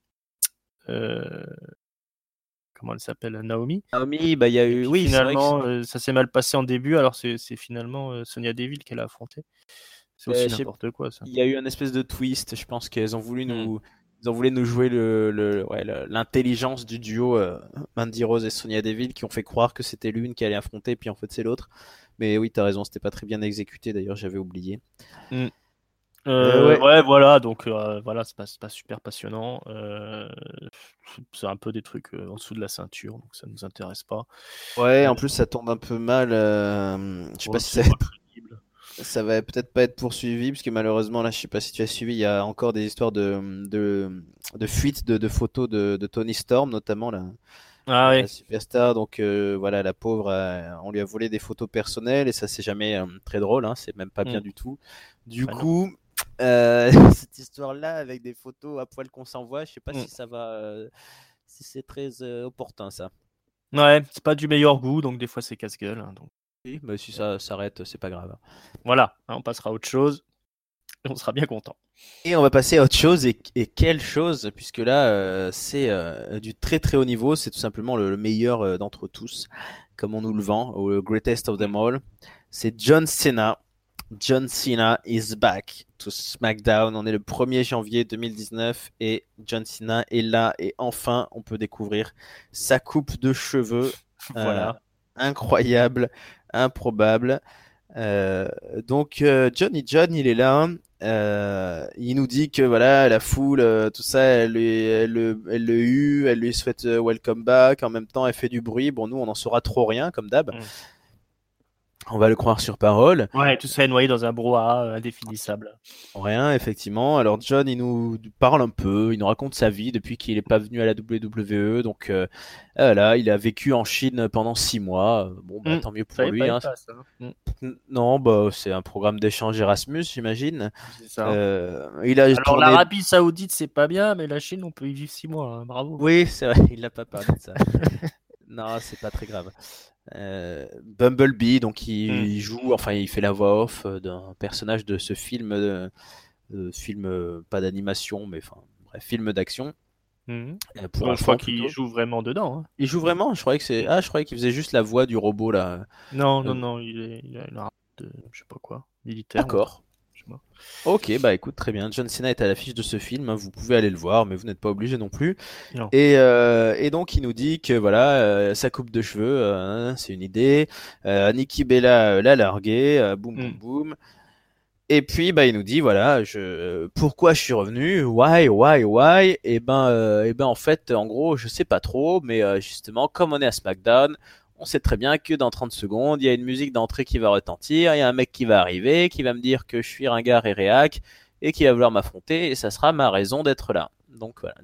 Comment elle s'appelle, Naomi. Naomi, bah il y a eu. Oui, finalement, ça s'est mal passé en début, alors c'est finalement Sonia Deville qu'elle a affronté. C'est aussi n'importe quoi, ça. Il y a eu un espèce de twist. Je pense qu'elles ont voulu ils ont voulu nous jouer l'intelligence du duo Mandy Rose et Sonia Deville qui ont fait croire que c'était l'une qui allait affronter, puis en fait c'est l'autre. Mais oui, t'as raison, c'était pas très bien exécuté. D'ailleurs, j'avais oublié. Ouais, voilà, donc voilà, c'est pas super passionnant. C'est un peu des trucs en dessous de la ceinture, donc ça nous intéresse pas. Ouais, en plus ça tombe un peu mal. Je sais pas si ça va peut-être pas être poursuivi parce que malheureusement là, je sais pas si tu as suivi, il y a encore des histoires de fuite de photos de Tony Storm notamment là. La superstar, donc voilà, la pauvre, on lui a volé des photos personnelles et ça c'est jamais très drôle, hein, c'est même pas bien du tout. Du coup, cette histoire-là avec des photos à poil qu'on s'envoie, je sais pas si ça va, si c'est très opportun ça. Ouais, c'est pas du meilleur goût, donc des fois c'est casse-gueule. Hein, donc. Oui, mais si ça s'arrête, c'est pas grave. Voilà, hein, on passera à autre chose et on sera bien content. Et on va passer à autre chose, et quelle chose, puisque là, c'est du très très haut niveau, c'est tout simplement le meilleur d'entre tous, comme on nous le vend, au greatest of them all. C'est John Cena. John Cena is back to SmackDown. On est le 1er janvier 2019 et John Cena est là et enfin on peut découvrir sa coupe de cheveux. Voilà. Incroyable, improbable. Donc Johnny John, il est là. Il nous dit que voilà, la foule, tout ça, elle le hue, elle lui souhaite welcome back. En même temps, elle fait du bruit. Bon, nous, on en saura trop rien, comme d'hab. Mm. On va le croire sur parole. Ouais, tout ça est noyé dans un brouhaha indéfinissable. Rien, effectivement. Alors John, il nous parle un peu, il nous raconte sa vie depuis qu'il n'est pas venu à la WWE. Donc là, il a vécu en Chine pendant 6 mois. Bon, bah tant mieux Je pour savais lui. Hein. pas ça. Non, bah c'est un programme d'échange Erasmus, j'imagine. C'est ça. Il a Alors tourné. l'Arabie Saoudite, c'est pas bien, mais la Chine, on peut y vivre 6 mois. Hein. Bravo. Oui, c'est vrai, il n'a pas parlé de ça. Non, c'est pas très grave. Bumblebee, donc Mm. il joue, enfin il fait la voix off d'un personnage de ce film, film pas d'animation, mais enfin bref, film d'action Mm. pour Bon, je crois enfants qu'il plutôt. joue vraiment dedans. Hein. Il joue vraiment? Je croyais que c'est, Mm. je croyais qu'il faisait juste la voix du robot là. Non, non, Euh, non, il a une arme de, je sais pas quoi, militaire. Ou d'accord. je sais pas. Ok, bah écoute, très bien. John Cena est à l'affiche de ce film, hein, vous pouvez aller le voir, mais vous n'êtes pas obligé non plus. Non. Et donc il nous dit que voilà, sa coupe de cheveux, c'est une idée. Nikki Bella l'a largué, boum boum Mm. boum. Et puis bah il nous dit voilà, pourquoi je suis revenu, why. Et ben en fait, en gros, je sais pas trop, mais justement comme on est à SmackDown, on sait très bien que dans 30 secondes, il y a une musique d'entrée qui va retentir, il y a un mec qui va arriver, qui va me dire que je suis ringard et réac et qui va vouloir m'affronter et ça sera ma raison d'être là. Donc voilà,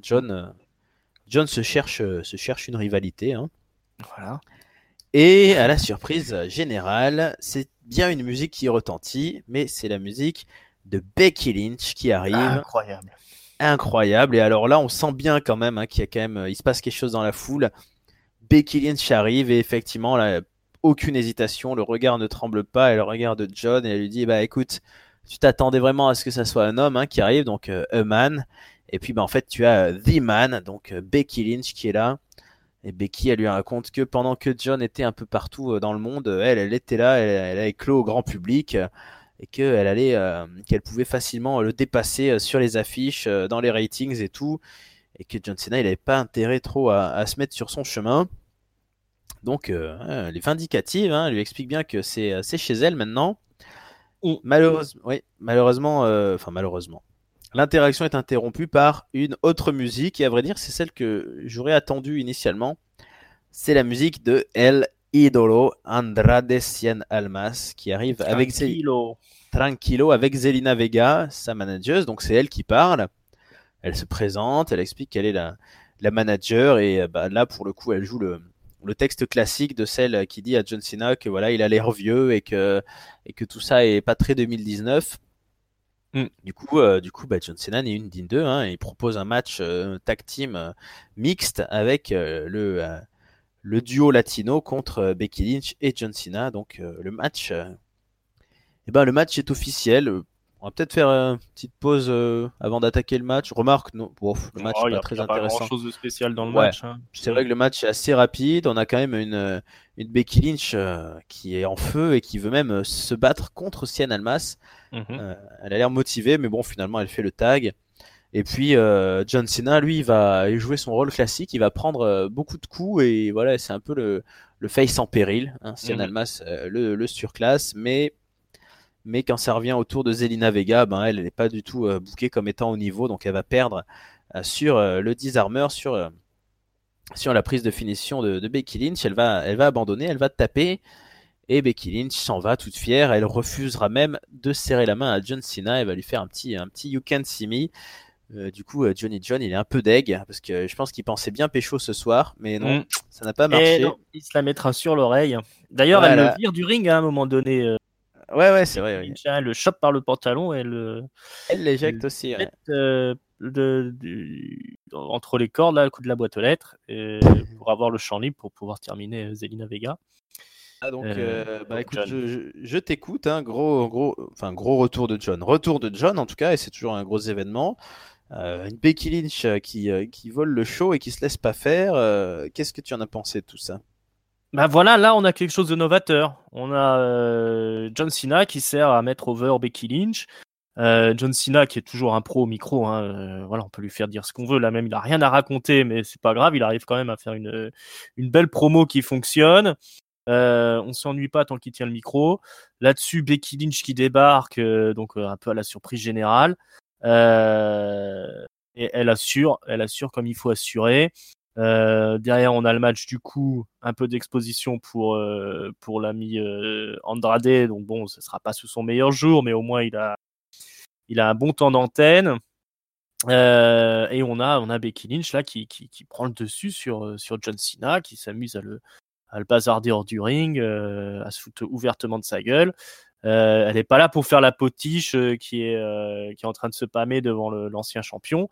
John se cherche une rivalité, hein. Voilà. Et à la surprise générale, c'est bien une musique qui retentit, mais c'est la musique de Becky Lynch qui arrive. Incroyable. Incroyable. Et alors là, on sent bien quand même qu'il y a quand même, il se passe quelque chose dans la foule. Becky Lynch arrive et effectivement, là, aucune hésitation, le regard ne tremble pas. Elle regarde John et elle lui dit, bah écoute, tu t'attendais vraiment à ce que ça soit un homme hein, qui arrive, donc a man. Et puis bah en fait, tu as the man, donc Becky Lynch qui est là. Et Becky, elle lui raconte que pendant que John était un peu partout dans le monde, elle était là, elle a éclos au grand public et qu'elle pouvait facilement le dépasser sur les affiches, dans les ratings et tout, et que John Cena, il n'avait pas intérêt trop à se mettre sur son chemin. Donc, elle est vindicative, hein, elle lui explique bien que c'est chez elle maintenant. Mm. Malheureusement, malheureusement. L'interaction est interrompue par une autre musique, et à vrai dire, c'est celle que j'aurais attendue initialement. C'est la musique de El Idolo Andrade Cien Almas qui arrive avec Tranquilo. Tranquilo avec Zelina Vega, sa manageuse. Donc c'est elle qui parle. Elle se présente, elle explique qu'elle est la manager et bah, là pour le coup elle joue le texte classique de celle qui dit à John Cena que voilà il a l'air vieux et que tout ça est pas très 2019. Mm. Du coup, bah, John Cena n'est une digne d'eux. Hein, et il propose un match tag team mixte avec le duo latino contre Becky Lynch et John Cena. Donc le match est officiel. On va peut-être faire une petite pause avant d'attaquer le match. Remarque, non, bon, le match Oh, n'est il n'y pas a, très y a pas intéressant. grand-chose de spécial dans le Ouais, match. Hein. c'est vrai que le match est assez rapide. On a quand même une Becky Lynch qui est en feu et qui veut même se battre contre Cien Almas. Mhm. Elle a l'air motivée, mais bon, finalement, elle fait le tag. Et puis John Cena, lui, il va jouer son rôle classique. Il va prendre beaucoup de coups et voilà, c'est un peu le face en péril. Hein. Cien Mhm. Almas le surclasse, mais quand ça revient autour de Zelina Vega, ben elle n'est pas du tout bookée comme étant au niveau, donc elle va perdre sur le disarmeur, sur la prise de finition de Becky Lynch. Elle va abandonner, elle va taper. Et Becky Lynch s'en va toute fière. Elle refusera même de serrer la main à John Cena. Elle va lui faire un petit You Can't See Me. Du coup, Johnny John, il est un peu deg parce que je pense qu'il pensait bien pécho ce soir, mais non, Mm. ça n'a pas Et marché. non, il se la mettra sur l'oreille. D'ailleurs, elle le Voilà. vire du ring hein, à un moment donné. Ouais, c'est vrai. Oui. Lynch, hein, elle le chope par le pantalon et Elle l'éjecte le aussi. Ouais. jette entre les cordes, là, le coup de la boîte aux lettres, pour avoir le champ libre pour pouvoir terminer Zelina Vega. Ah donc, Donc écoute, John. je t'écoute. Hein, gros retour de John. Retour de John en tout cas, et c'est toujours un gros événement. Une Becky Lynch qui vole le show et qui se laisse pas faire. Qu'est-ce que tu en as pensé de tout ça? Bah voilà, là on a quelque chose de novateur. On a John Cena qui sert à mettre over Becky Lynch. John Cena qui est toujours un pro au micro. Hein, voilà, on peut lui faire dire ce qu'on veut. Là même, il a rien à raconter, mais c'est pas grave. Il arrive quand même à faire une belle promo qui fonctionne. On s'ennuie pas tant qu'il tient le micro. Là-dessus, Becky Lynch qui débarque, donc un peu à la surprise générale. Et elle assure comme il faut assurer. Derrière, on a le match du coup, un peu d'exposition pour l'ami Andrade. Donc bon, ce sera pas sous son meilleur jour, mais au moins il a un bon temps d'antenne. Et on a Becky Lynch là qui prend le dessus sur John Cena, qui s'amuse à le bazarder hors du ring, à se foutre ouvertement de sa gueule. Elle est pas là pour faire la potiche qui est en train de se pâmer devant l'ancien champion.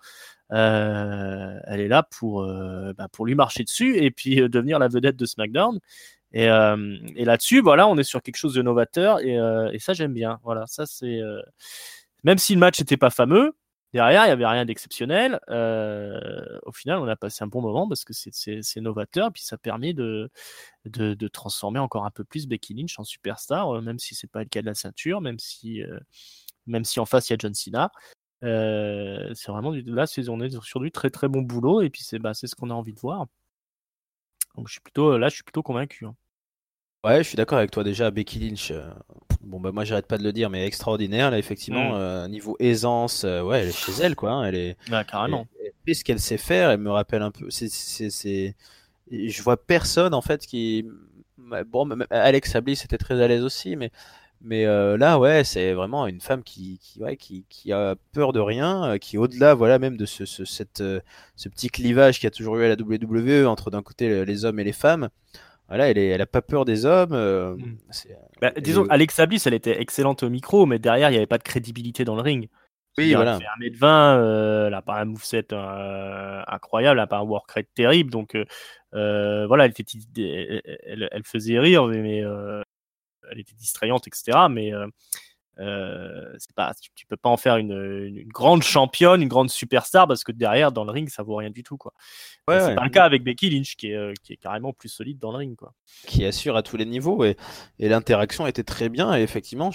Elle est là pour lui marcher dessus et puis devenir la vedette de SmackDown. Et là-dessus, voilà, on est sur quelque chose de novateur et ça j'aime bien. Voilà, ça c'est même si le match n'était pas fameux. Derrière, il n'y avait rien d'exceptionnel. Au final, on a passé un bon moment parce que c'est novateur, puis ça permet de transformer encore un peu plus Becky Lynch en superstar, même si c'est pas le cas de la ceinture, même si en face il y a John Cena. C'est vraiment on est sur du très très bon boulot et puis c'est ce qu'on a envie de voir. Donc je suis plutôt convaincu. Hein. Ouais, je suis d'accord avec toi déjà. Becky Lynch, moi j'arrête pas de le dire, mais extraordinaire là, effectivement. Niveau aisance, ouais, elle est chez elle, quoi. Hein, elle est. Carrément. Elle fait ce qu'elle sait faire. Elle me rappelle un peu. Je vois personne en fait qui. Bon, même Alexa Bliss était très à l'aise aussi, mais là, ouais, c'est vraiment une femme qui a peur de rien, qui est au-delà, voilà, même de ce petit clivage qu'il y a toujours eu à la WWE entre d'un côté les hommes et les femmes. Voilà, elle a pas peur des hommes. Disons, Alexa Bliss, elle était excellente au micro, mais derrière, il n'y avait pas de crédibilité dans le ring. Oui, voilà. Elle fait 1m20, elle n'a pas un moveset incroyable, elle n'a pas un work rate terrible, donc voilà, elle faisait rire, mais elle était distrayante, etc. Mais c'est pas, tu peux pas en faire une grande championne, une grande superstar, parce que derrière, dans le ring, ça vaut rien du tout, quoi. Ouais, c'est pas le cas avec Becky Lynch, qui est carrément plus solide dans le ring, quoi. Qui assure à tous les niveaux et l'interaction était très bien. Et effectivement,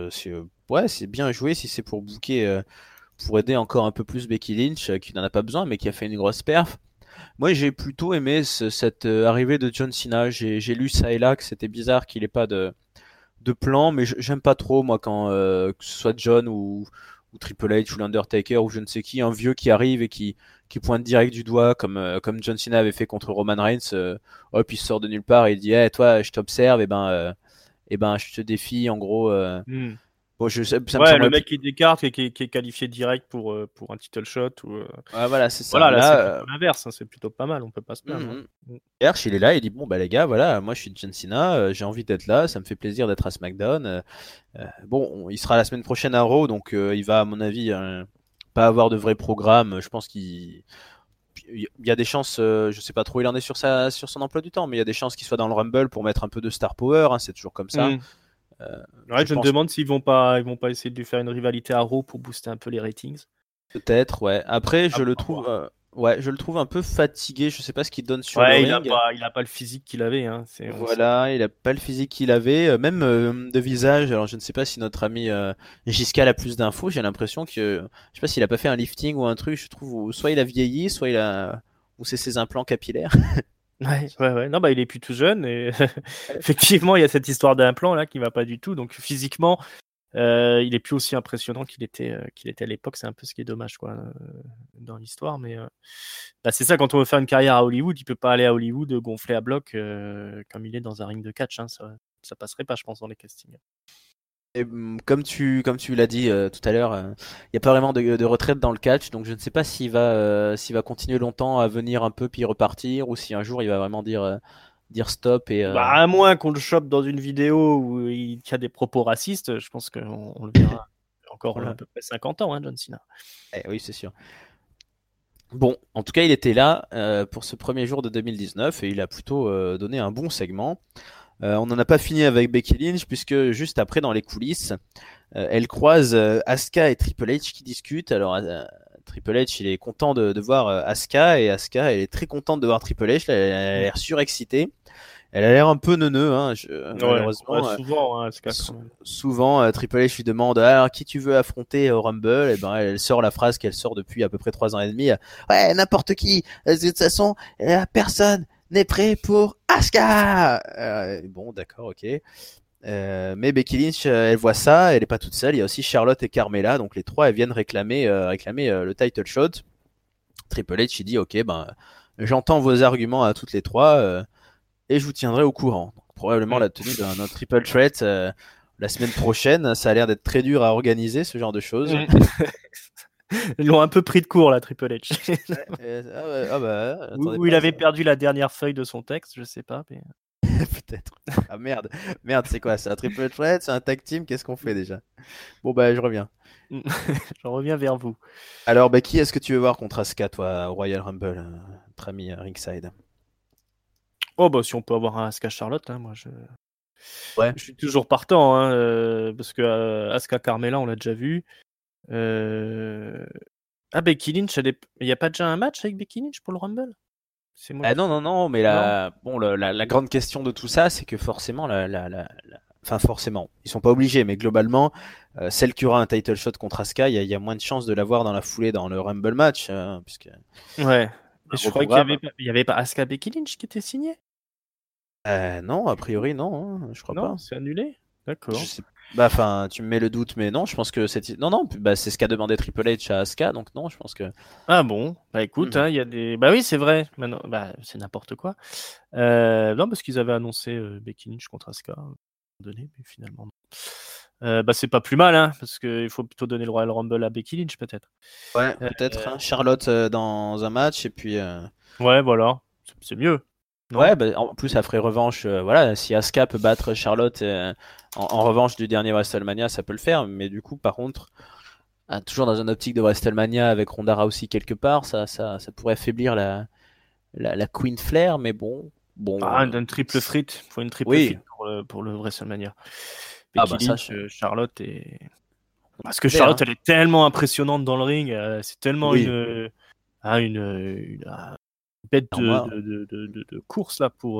c'est bien joué si c'est pour booker, pour aider encore un peu plus Becky Lynch, qui n'en a pas besoin, mais qui a fait une grosse perf. Moi, j'ai plutôt aimé cette arrivée de John Cena. J'ai lu ça et là que c'était bizarre qu'il ait pas de plan, mais j'aime pas trop, moi, quand que ce soit John ou Triple H ou l'Undertaker ou je ne sais qui, un vieux qui arrive et qui pointe direct du doigt, comme John Cena avait fait contre Roman Reigns. Hop, il sort de nulle part et il dit hey, toi, je t'observe, et ben, je te défie, en gros. Bon, ça me semble le mec qui décarte et qui est qualifié direct pour un title shot. Ouais, voilà, c'est ça. Voilà, là, c'est plutôt l'inverse, hein, c'est plutôt pas mal, on peut pas se plaindre. Hersh, il est là, il dit bon, bah les gars, voilà, moi je suis John Cena, j'ai envie d'être là, ça me fait plaisir d'être à SmackDown. Bon, il sera la semaine prochaine à Raw, donc il va, à mon avis, pas avoir de vrai programme. Je pense qu'il y a des chances, je sais pas trop, il en est sur son emploi du temps, mais il y a des chances qu'il soit dans le Rumble pour mettre un peu de star power, hein, c'est toujours comme ça. Je me demande s'ils vont pas essayer de lui faire une rivalité à Raw pour booster un peu les ratings. Peut-être, ouais. Après, je le trouve un peu fatigué. Je sais pas ce qu'il donne sur le ring. Il a pas le physique qu'il avait. Hein. Voilà, il a pas le physique qu'il avait, même de visage. Alors, je ne sais pas si notre ami Giscal a plus d'infos. J'ai l'impression que, je sais pas s'il a pas fait un lifting ou un truc. Je trouve, où soit il a vieilli, ou c'est ses implants capillaires. Ouais. Non, il est plus tout jeune et effectivement, il y a cette histoire d'implant là qui va pas du tout. Donc physiquement, il est plus aussi impressionnant qu'il était à l'époque. C'est un peu ce qui est dommage, quoi, dans l'histoire. Mais c'est ça, quand on veut faire une carrière à Hollywood, il peut pas aller à Hollywood gonflé à bloc comme il est dans un ring de catch. Hein. Ça passerait pas, je pense, dans les castings. Et, comme tu l'as dit tout à l'heure, il n'y a pas vraiment de retraite dans le catch, donc je ne sais pas s'il va continuer longtemps à venir un peu puis repartir, ou si un jour il va vraiment dire stop. Et à moins qu'on le chope dans une vidéo où il y a des propos racistes, je pense qu'on le verra encore à peu près 50 ans, hein, John Cena. Oui, c'est sûr. Bon, en tout cas, il était là pour ce premier jour de 2019 et il a plutôt donné un bon segment. On n'en a pas fini avec Becky Lynch, puisque juste après, dans les coulisses, elle croise Asuka et Triple H qui discutent. Alors Triple H, il est content de voir Asuka, et Asuka, elle est très contente de voir Triple H. Elle a l'air surexcitée. Elle a l'air un peu neuneux, hein, malheureusement. Souvent, hein, Asuka, souvent, Triple H lui demande alors qui tu veux affronter au Rumble, et ben elle sort la phrase qu'elle sort depuis à peu près 3 ans et demi. Ouais, n'importe qui. De toute façon, personne n'est prêt pour Asuka. Bon, d'accord, ok. Mais Becky Lynch, elle voit ça, elle est pas toute seule. Il y a aussi Charlotte et Carmella, donc les trois, elles viennent réclamer le title shot. Triple H, il dit, ok, ben, j'entends vos arguments à toutes les trois et je vous tiendrai au courant. Donc, probablement la tenue d'un triple threat la semaine prochaine. Ça a l'air d'être très dur à organiser ce genre de choses. Ils l'ont un peu pris de court, la Triple H. Ou il avait perdu la dernière feuille de son texte, je sais pas. Mais... Peut-être. Ah merde, c'est quoi? C'est un triple threat? C'est un tag team? Qu'est-ce qu'on fait déjà? Bon bah je reviens. Je reviens vers vous. Alors bah, qui est-ce que tu veux voir contre Asuka, toi, au Royal Rumble, notre ami Ringside? Oh bah si on peut avoir un Asuka Charlotte, hein, moi je Ouais. suis toujours partant, hein, parce que Asuka Carmella on l'a déjà vu. Ah, Becky Lynch, il n'y a pas déjà un match avec Becky Lynch pour le Rumble? C'est moi non, mais la grande question de tout ça, c'est que forcément, enfin forcément, ils sont pas obligés, mais globalement, celle qui aura un title shot contre Asuka, il y a moins de chances de l'avoir dans la foulée dans le Rumble match, puisque. Ouais. Et je crois qu'il y avait pas Asuka Becky Lynch qui était signé. Non, a priori non, je crois pas. Non, c'est annulé. D'accord. Bah, enfin, tu me mets le doute, mais non, je pense que c'est. Non, bah, c'est ce qu'a demandé Triple H à Asuka, donc non, je pense que. Ah bon, bah écoute, il y a des. Bah oui, c'est vrai. Maintenant, bah c'est n'importe quoi. Non, parce qu'ils avaient annoncé Becky Lynch contre Asuka à un moment donné, mais finalement non. Bah c'est pas plus mal, hein, parce qu'il faut plutôt donner le Royal Rumble à Becky Lynch peut-être. Ouais, peut-être. Hein, Charlotte dans un match et puis. Ouais, voilà, c'est mieux. Non ouais, bah, en plus, ça ferait revanche. Voilà, si Asuka peut battre Charlotte en revanche du dernier WrestleMania, ça peut le faire. Mais du coup, par contre, toujours dans une optique de WrestleMania avec Ronda Rousey quelque part, ça pourrait affaiblir la Queen Flair. Mais bon. Un triple frite. Il faut une triple frite pour le WrestleMania. Becky Lynch, Charlotte et. Parce que Charlotte, elle est tellement impressionnante dans le ring. C'est tellement une bête de course là pour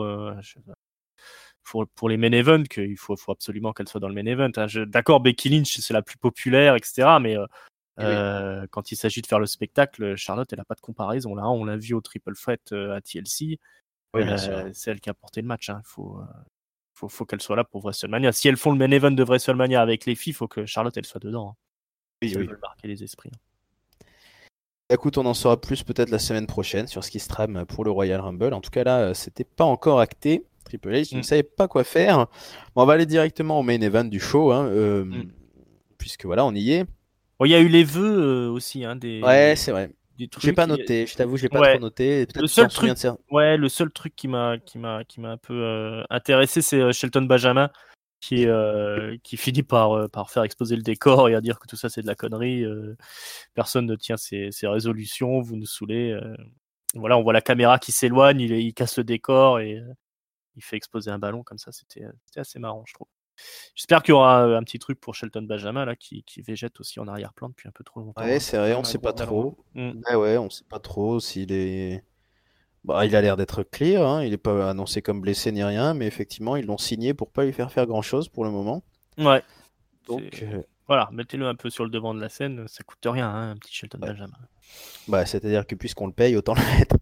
les main events qu'il faut absolument qu'elle soit dans le main event. Hein. D'accord, Becky Lynch c'est la plus populaire, etc. Mais quand il s'agit de faire le spectacle, Charlotte elle a pas de comparaison. Là, on l'a vu au Triple Threat à TLC. C'est elle qui a porté le match. Hein. Faut qu'elle soit là pour WrestleMania. Si elles font le main event de WrestleMania avec les filles, faut que Charlotte elle soit dedans. Hein. Oui, ça veut marquer les esprits. Écoute, on en saura plus peut-être la semaine prochaine sur ce qui se trame pour le Royal Rumble. En tout cas, là, c'était pas encore acté. Triple H ne savait pas quoi faire. Bon, on va aller directement au main event du show, hein, puisque voilà, on y est. Il y a eu les vœux aussi. Hein, ouais, c'est vrai. J'ai pas noté, je t'avoue, j'ai pas trop noté. Le seul truc qui m'a un peu intéressé, c'est Shelton Benjamin qui finit par faire exploser le décor et à dire que tout ça c'est de la connerie. Personne ne tient ses résolutions, vous nous saoulez. Voilà, on voit la caméra qui s'éloigne, il casse le décor et il fait exploser un ballon comme ça. C'était assez marrant, je trouve. J'espère qu'il y aura un petit truc pour Shelton Benjamin là, qui végète aussi en arrière-plan depuis un peu trop longtemps. Ouais, c'est vrai, on sait pas trop. Ouais, on sait pas trop s'il est. Bah, il a l'air d'être clear, hein. Il est pas annoncé comme blessé ni rien, mais effectivement, ils l'ont signé pour pas lui faire grand-chose pour le moment. Ouais. Donc voilà, mettez-le un peu sur le devant de la scène, ça coûte rien, hein, un petit Shelton Benjamin. Bah, c'est-à-dire que puisqu'on le paye, autant le mettre.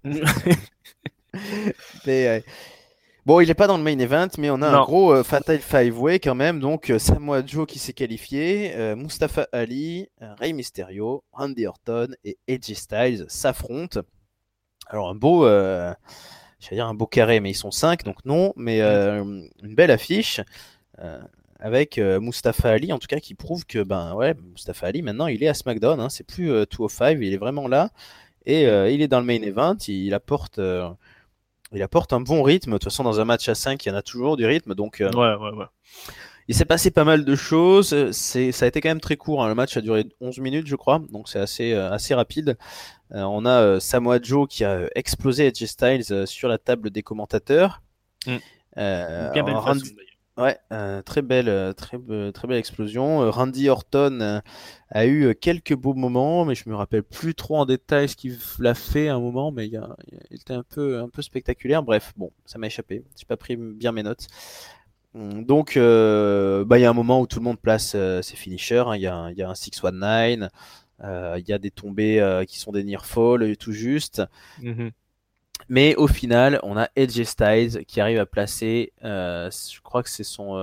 Mais, bon, il est pas dans le main event, mais on a un gros Fatal 5-Way quand même. Donc, Samoa Joe qui s'est qualifié, Mustafa Ali, Rey Mysterio, Randy Orton et AJ Styles s'affrontent. Alors, un beau carré, mais ils sont 5, donc non, mais une belle affiche avec Mustafa Ali, en tout cas, qui prouve que, Mustafa Ali, maintenant, il est à SmackDown, hein, c'est plus 205, il est vraiment là, et il est dans le main event, il apporte un bon rythme. De toute façon, dans un match à 5, il y en a toujours du rythme, donc ouais. Il s'est passé pas mal de choses. Ça a été quand même très court. Hein. Le match a duré 11 minutes, je crois. Donc c'est assez rapide. On a Samoa Joe qui a explosé AJ Styles sur la table des commentateurs. Bien belle façon, ouais, très belle explosion. Randy Orton a eu quelques beaux moments, mais je me rappelle plus trop en détail ce qu'il a fait à un moment, mais il était un peu spectaculaire. Bref, bon, ça m'a échappé. J'ai pas pris bien mes notes. Donc, il y a un moment où tout le monde place ses finishers. Hein. Il y a un 619. Il y a des tombées qui sont des near fall tout juste. Mais au final, on a AJ Styles qui arrive à placer, je crois que c'est son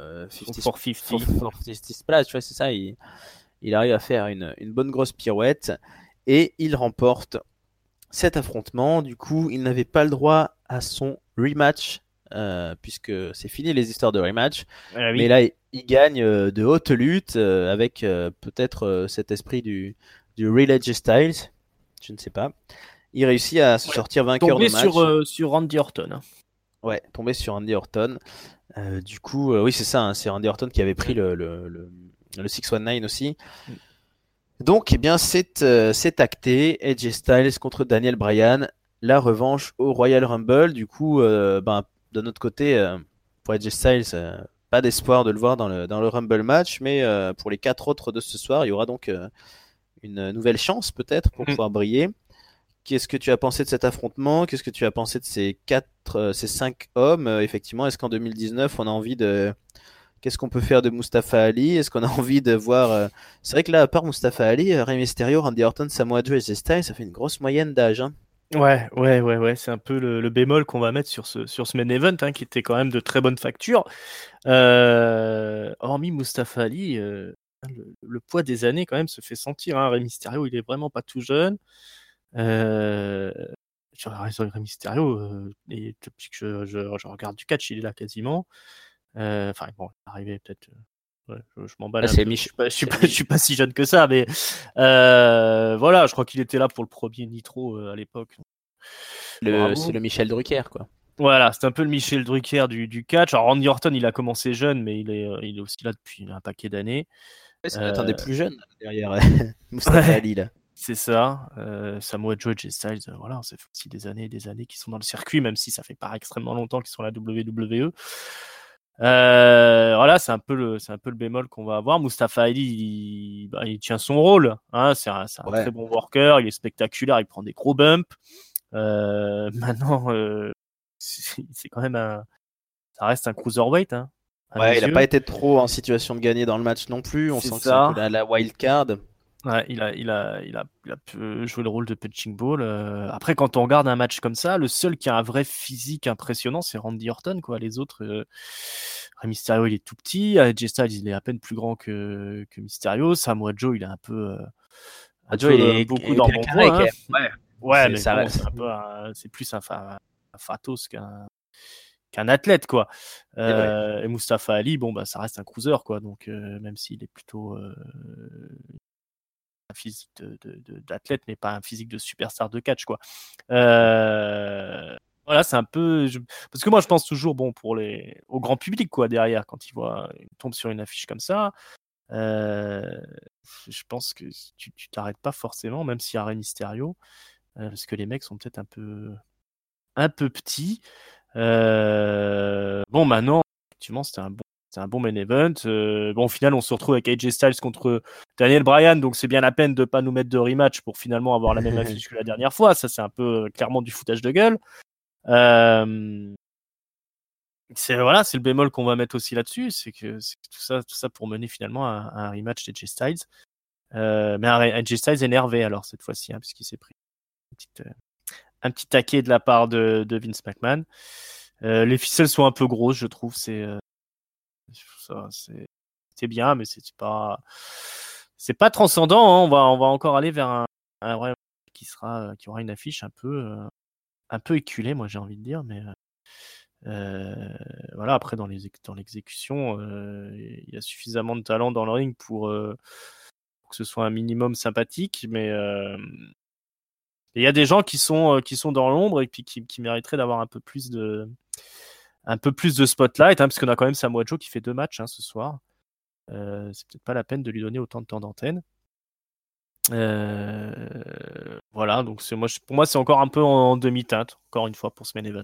50 splash, tu vois, c'est ça. Il arrive à faire une bonne grosse pirouette et il remporte cet affrontement. Du coup, il n'avait pas le droit à son rematch, puisque c'est fini les histoires de rematch. Ah Mais oui. là, il gagne de haute lutte avec peut-être cet esprit du Real AJ Styles. Je ne sais pas. Il réussit à se Ouais. sortir vainqueur de Tombé match. sur Randy Orton, hein. Ouais, tombé sur Randy Orton. Du coup, oui, c'est ça, hein, c'est Randy Orton qui avait pris le 619 aussi. Mm. Donc, eh bien, c'est acté. AJ Styles contre Daniel Bryan. La revanche au Royal Rumble. Du coup, ben, de notre côté, pour AJ Styles, pas d'espoir de le voir dans le Rumble match. Mais pour les 4 autres de ce soir, il y aura donc une nouvelle chance peut-être pour Mm. pouvoir briller. Qu'est-ce que tu as pensé de cet affrontement? Qu'est-ce que tu as pensé de ces 5 hommes? Effectivement, est-ce qu'en 2019, on a envie de... Qu'est-ce qu'on peut faire de Mustafa Ali? Est-ce qu'on a envie de voir... C'est vrai que là, à part Mustafa Ali, Rey Mysterio, Randy Orton, Samoa Joe et AJ Styles, ça fait une grosse moyenne d'âge, hein. Ouais. C'est un peu le bémol qu'on va mettre sur ce main event, hein, qui était quand même de très bonne facture. Hormis Mustafa Ali, le poids des années quand même se fait sentir, hein. Rey Mysterio, il est vraiment pas tout jeune. Euh, Rey Mysterio, et depuis que je regarde du catch, il est là quasiment. Enfin bon, arrivé peut-être. Ouais, je m'emballe Là, un c'est peu. Mich... c'est Je Mi- suis pas si jeune que ça, mais voilà, je crois qu'il était là pour le premier Nitro à l'époque. c'est Bravo. le Michel Drucker, quoi. Voilà, c'est un peu le Michel Drucker du catch. Alors Randy Orton, il a commencé jeune, mais il est aussi là depuis un paquet d'années. Ouais, ça doit être un Euh, des plus jeunes derrière Mustafa ouais, Ali, là. c'est ça. Samoa Joe et Styles, voilà, ça fait aussi des années et des années qu'ils sont dans le circuit, même si ça fait pas extrêmement longtemps qu'ils sont à la WWE. Voilà, c'est un peu le bémol qu'on va avoir. Mustafa Ali, il tient son rôle, hein, c'est un Ouais. très bon worker, il est spectaculaire, il prend des gros bumps. Maintenant, c'est quand même ça reste un cruiserweight, hein, à mes Ouais, il a pas yeux. été trop en situation de gagner dans le match non plus. On C'est sent que c'est un peu ça. la wild card. Ouais, il a pu jouer le rôle de punching ball. Après, quand on regarde un match comme ça, le seul qui a un vrai physique impressionnant, c'est Randy Orton, quoi. Les autres, Rey Mysterio, il est tout petit. AJ Styles, il est à peine plus grand que Mysterio. Samoa Joe, il est Joe, il est beaucoup dans le bien bon carré point, quand hein. même. Ouais. Ouais, mais Ça bon, reste. c'est plus un fatos qu'un athlète, quoi. C'est vrai. Et Mustafa Ali, bon, bah, ça reste un cruiser, quoi. Donc, même s'il est plutôt un physique d'athlète, mais pas un physique de superstar de catch, quoi. Voilà, c'est un peu. Parce que moi, je pense toujours, bon, au grand public, quoi, derrière, quand il tombe sur une affiche comme ça, euh, je pense que tu t'arrêtes pas forcément, même s'il y a Rey Mysterio, parce que les mecs sont peut-être un peu petits. Bon, maintenant, effectivement, c'est un bon main event. Bon, au final, on se retrouve avec AJ Styles contre Daniel Bryan, donc c'est bien la peine de pas nous mettre de rematch pour finalement avoir la même affiche que la dernière fois. Ça, c'est un peu clairement du foutage de gueule. Euh, voilà, c'est le bémol qu'on va mettre aussi là-dessus, c'est que tout ça pour mener finalement à un rematch d'AJ Styles. Mais AJ Styles énervé alors cette fois-ci, hein, puisqu'il s'est pris un petit taquet de la part de Vince McMahon. Les ficelles sont un peu grosses, je trouve. Ça, c'est bien, mais c'est pas transcendant, hein. On va encore aller vers un vrai qui aura une affiche un peu éculée, moi j'ai envie de dire, mais voilà. Après dans l'exécution, il y a suffisamment de talent dans le ring pour que ce soit un minimum sympathique, mais il y a des gens qui sont dans l'ombre et puis qui mériteraient d'avoir un peu plus de spotlight, hein, parce qu'on a quand même Samoa Joe qui fait 2 matchs, hein, ce soir. C'est peut-être pas la peine de lui donner autant de temps d'antenne. Voilà, donc pour moi, c'est encore un peu en demi-teinte, encore une fois, pour ce main event.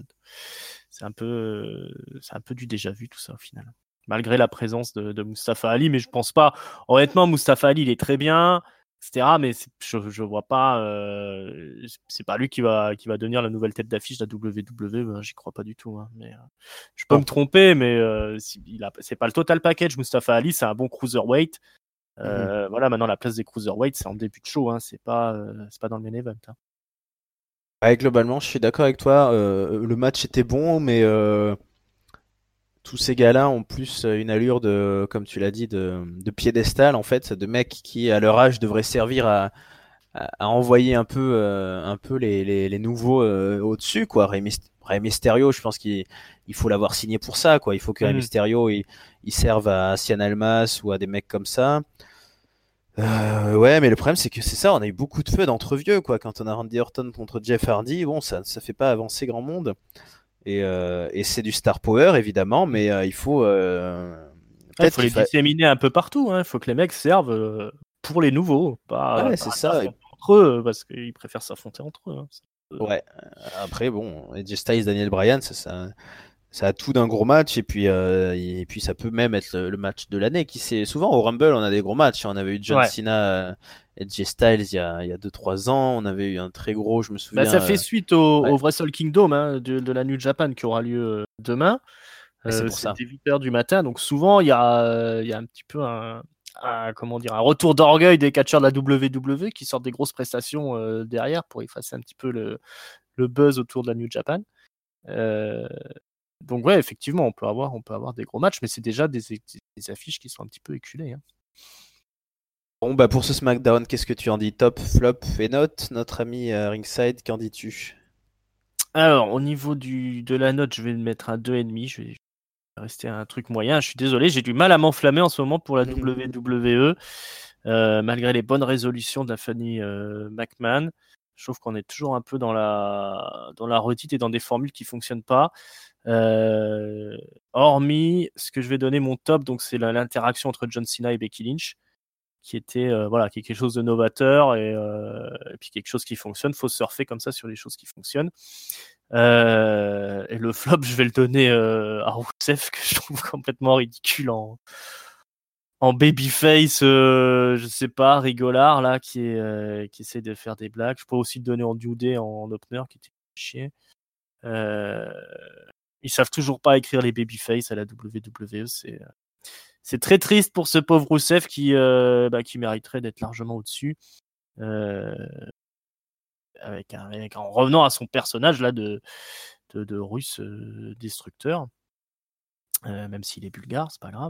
C'est un peu du déjà vu, tout ça, au final. Malgré la présence de Mustafa Ali, mais je pense pas. Honnêtement, Mustafa Ali, il est très bien, etc. Mais je vois pas. C'est pas lui qui va devenir la nouvelle tête d'affiche de la WWE. Ben, j'y crois pas du tout, hein. Mais je peux me Non. tromper, mais c'est pas le total package. Mustafa Ali, c'est un bon cruiserweight. Mhm. Voilà, maintenant la place des cruiserweights, c'est en début de show, hein. C'est pas dans le main event, hein. Ouais, globalement, je suis d'accord avec toi. Le match était bon, mais tous ces gars-là ont plus une allure de, comme tu l'as dit, de piédestal en fait, de mecs qui à leur âge devraient servir à envoyer un peu les nouveaux au-dessus quoi. Rey Mysterio, je pense qu'il faut l'avoir signé pour ça quoi. Il faut que Rey Mysterio il serve à Cien Almas ou à des mecs comme ça. Ouais, mais le problème c'est que c'est ça, on a eu beaucoup de feux d'entre vieux quoi. Quand on a Randy Orton contre Jeff Hardy, bon ça fait pas avancer grand monde. Et c'est du star power évidemment, mais il faut Il faut les disséminer un peu partout. Il faut que les mecs servent pour les nouveaux, pas c'est ça. entre eux, parce qu'ils préfèrent s'affronter entre eux. Ouais. Après bon, AJ Styles, Daniel Bryan, ça a tout d'un gros match et puis ça peut même être le match de l'année. Qui c'est souvent au Rumble, on a des gros matchs. On avait eu John Cena, AJ Styles il y a 2-3 ans. On avait eu un très gros, je me souviens. Ça fait suite au Wrestle Kingdom de la New Japan qui aura lieu demain. C'est 8h du matin, donc souvent il y a un petit peu un retour d'orgueil des catcheurs de la WWE qui sortent des grosses prestations derrière pour effacer un petit peu le buzz autour de la New Japan. Donc ouais, effectivement, on peut avoir des gros matchs, mais c'est déjà des affiches qui sont un petit peu éculées. Bon bah pour ce SmackDown, qu'est-ce que tu en dis? Top, flop et note, notre ami Ringside, qu'en dis-tu? Alors au niveau de la note, je vais le mettre à 2,5. Je vais rester un truc moyen. Je suis désolé, j'ai du mal à m'enflammer en ce moment pour la WWE, malgré les bonnes résolutions de la famille McMahon. Je trouve qu'on est toujours un peu dans la redite et dans des formules qui fonctionnent pas. Hormis ce que je vais donner mon top, donc c'est l'interaction entre John Cena et Becky Lynch, qui était qui est quelque chose de novateur et puis quelque chose qui fonctionne. Faut surfer comme ça sur les choses qui fonctionnent. Et le flop, je vais le donner à Rousseff, que je trouve complètement ridicule en babyface, je sais pas, rigolard là, qui essaie de faire des blagues. Je peux aussi le donner en New Day en opener, qui était chier. Ils savent toujours pas écrire les babyface à la WWE. C'est très triste pour ce pauvre Rousseff qui mériterait d'être largement au-dessus. En revenant à son personnage là de russe destructeur, même s'il est bulgare, c'est pas grave.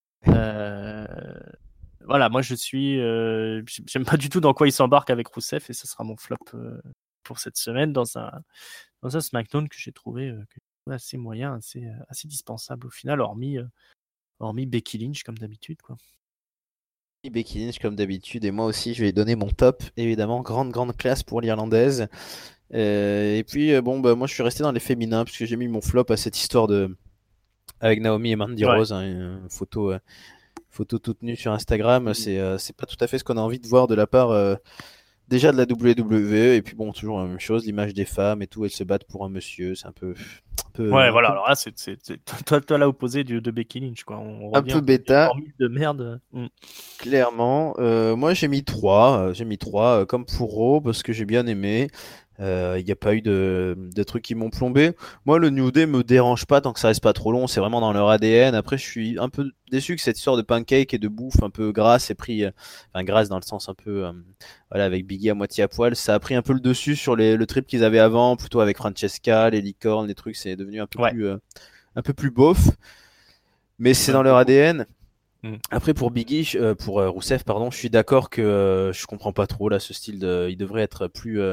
Voilà, moi j'aime pas du tout dans quoi il s'embarque avec Rousseff, et ce sera mon flop pour cette semaine dans un SmackDown que j'ai trouvé assez moyen, assez dispensable au final, hormis Becky Lynch comme d'habitude quoi. Becky Lynch comme d'habitude, et moi aussi je vais donner mon top, évidemment, grande classe pour l'Irlandaise. Et puis bon bah moi je suis resté dans les féminins parce que j'ai mis mon flop à cette histoire avec Naomi et Mandy Rose, une photo toute nue sur Instagram. C'est pas tout à fait ce qu'on a envie de voir de la part déjà de la WWE, et puis bon toujours la même chose, l'image des femmes et tout, elles se battent pour un monsieur, c'est un peu voilà, alors là c'est toi l'opposé de Becky Lynch quoi. On un peu bêta de merde. Clairement. Moi j'ai mis 3 comme pour Raw parce que j'ai bien aimé. Il n'y a pas eu de trucs qui m'ont plombé. Moi, le New Day me dérange pas tant que ça reste pas trop long. C'est vraiment dans leur ADN. Après, je suis un peu déçu que cette histoire de pancake et de bouffe un peu grasse ait pris, enfin grasse dans le sens un peu, voilà, avec Biggie à moitié à poil. Ça a pris un peu le dessus sur le trip qu'ils avaient avant, plutôt avec Francesca, les licornes, les trucs. C'est devenu un peu plus beauf. Mais c'est dans leur ADN. Après pour Biggie, pour Rousseff, pardon, je suis d'accord que je comprends pas trop là ce style il devrait être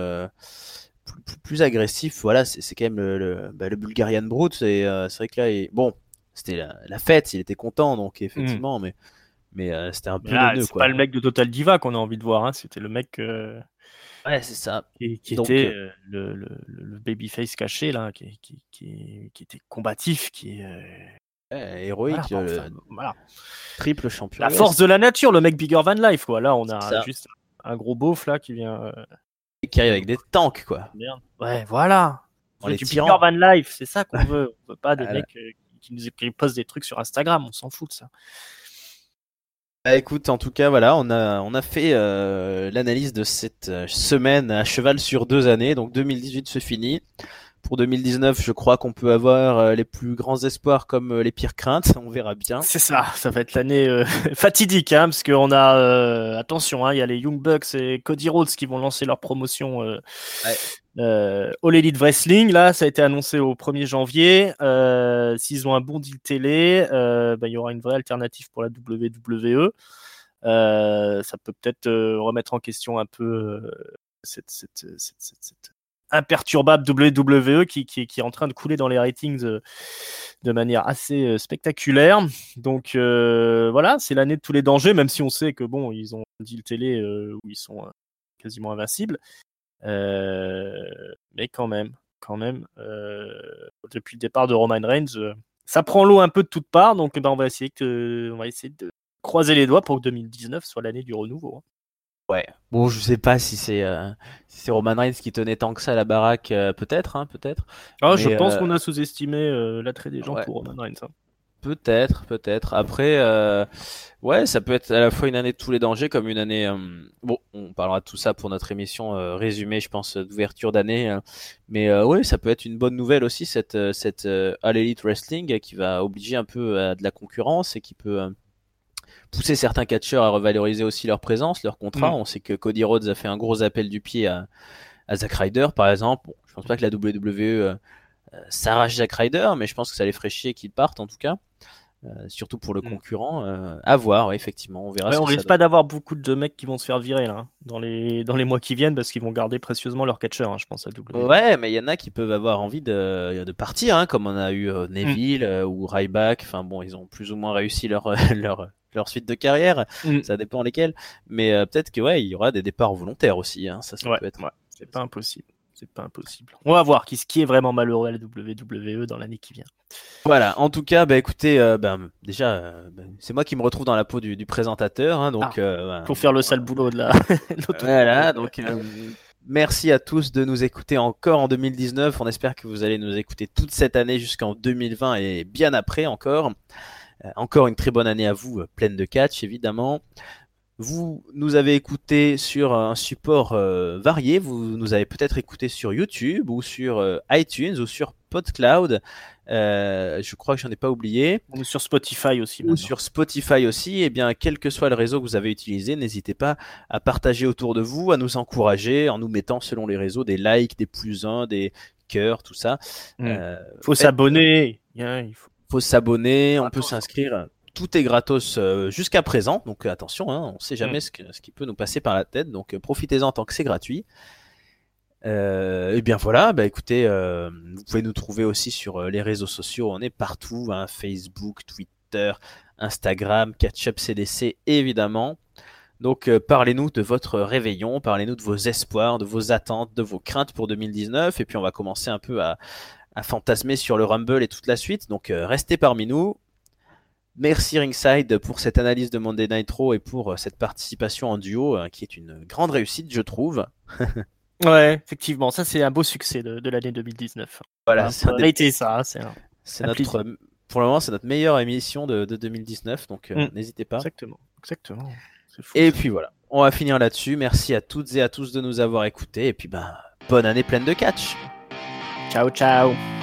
plus agressif. Voilà, c'est quand même le Bulgarian Brute. C'est vrai que là, bon, c'était la fête, il était content donc effectivement, mais c'était un peu neuneux, c'est pas le mec de Total Diva qu'on a envie de voir, hein. C'était le mec ouais, c'est ça, qui donc, était le babyface caché là, qui était combatif, qui est héroïque, voilà. Triple champion. La force de la nature, le mec bigger than life quoi. Là, on a juste un gros beauf là qui vient qui arrive avec des tanks quoi. Merde. Ouais, voilà. On les du bigger than life, c'est ça qu'on veut. On veut pas des mecs qui postent des trucs sur Instagram, on s'en fout de ça. Bah écoute, en tout cas, voilà, on a fait l'analyse de cette semaine à cheval sur 2 années. Donc 2018 se finit. Pour 2019, je crois qu'on peut avoir les plus grands espoirs comme les pires craintes. On verra bien. C'est ça va être l'année fatidique, hein, parce qu'on a attention, hein, il y a les Young Bucks et Cody Rhodes qui vont lancer leur promotion All Elite Wrestling, là, ça a été annoncé au 1er janvier. S'ils ont un bon deal télé, il y aura une vraie alternative pour la WWE. Ça peut peut-être remettre en question un peu cette imperturbable WWE qui est en train de couler dans les ratings de manière assez spectaculaire. Donc voilà, c'est l'année de tous les dangers, même si on sait que bon, ils ont un deal télé où ils sont quasiment invincibles. Mais quand même, depuis le départ de Roman Reigns, ça prend l'eau un peu de toutes parts. Donc on va essayer de croiser les doigts pour que 2019 soit l'année du renouveau. Ouais. Bon, je sais pas si c'est Roman Reigns qui tenait tant que ça la baraque, peut-être, peut-être. Je pense qu'on a sous-estimé l'attrait des gens pour Roman Reigns. Peut-être. Après, ouais, ça peut être à la fois une année de tous les dangers, comme une année. Bon, on parlera de tout ça pour notre émission résumée, je pense, d'ouverture d'année. Mais ouais, ça peut être une bonne nouvelle aussi, cette All Elite Wrestling qui va obliger un peu à de la concurrence et qui peut pousser certains catcheurs à revaloriser aussi leur présence, leur contrat. On sait que Cody Rhodes a fait un gros appel du pied à Zack Ryder, par exemple. Bon, je pense pas que la WWE s'arrache Zack Ryder, mais je pense que ça les ferait chier qu'il parte en tout cas. Surtout pour le concurrent, à voir, ouais, effectivement, on verra. On risque pas d'avoir beaucoup de mecs qui vont se faire virer là, dans les mois qui viennent parce qu'ils vont garder précieusement leur catcheur, je pense à WWE. Ouais, mais il y en a qui peuvent avoir envie de partir, comme on a eu Neville ou Ryback. Enfin bon, ils ont plus ou moins réussi leur suite de carrière. Ça dépend lesquels. Mais peut-être que il y aura des départs volontaires aussi. Ça peut être. Ouais. C'est pas impossible. On va voir qui est vraiment malheureux à la WWE dans l'année qui vient. Voilà, en tout cas, écoutez, déjà, c'est moi qui me retrouve dans la peau du présentateur, donc pour faire le sale boulot de la. Voilà, donc merci à tous de nous écouter encore en 2019. On espère que vous allez nous écouter toute cette année jusqu'en 2020 et bien après encore. Encore une très bonne année à vous, pleine de catch évidemment. Vous nous avez écouté sur un support varié. Vous nous avez peut-être écouté sur YouTube ou sur iTunes ou sur PodCloud. Je crois que j'en ai pas oublié. Ou sur Spotify aussi. Ou sur Spotify aussi. Eh bien, quel que soit le réseau que vous avez utilisé, n'hésitez pas à partager autour de vous, à nous encourager en nous mettant selon les réseaux des likes, des plus un, des cœurs, tout ça. Faut s'abonner. Il faut s'abonner. On peut s'inscrire. Tout est gratos jusqu'à présent, donc attention, on ne sait jamais ce qui peut nous passer par la tête, donc profitez-en tant que c'est gratuit. Et bien voilà, écoutez, vous pouvez nous trouver aussi sur les réseaux sociaux, on est partout, Facebook, Twitter, Instagram, Catch-up CDC évidemment. Donc parlez-nous de votre réveillon, parlez-nous de vos espoirs, de vos attentes, de vos craintes pour 2019, et puis on va commencer un peu à fantasmer sur le Rumble et toute la suite, donc restez parmi nous. Merci Ringside pour cette analyse de Monday Night Raw et pour cette participation en duo qui est une grande réussite, je trouve. Ouais, effectivement, ça c'est un beau succès de l'année 2019. Voilà, ça a été ça. C'est notre, pour le moment, c'est notre meilleure émission de 2019, donc n'hésitez pas. Exactement. C'est fou, et puis voilà, on va finir là-dessus. Merci à toutes et à tous de nous avoir écoutés et puis bonne année pleine de catch. Ciao.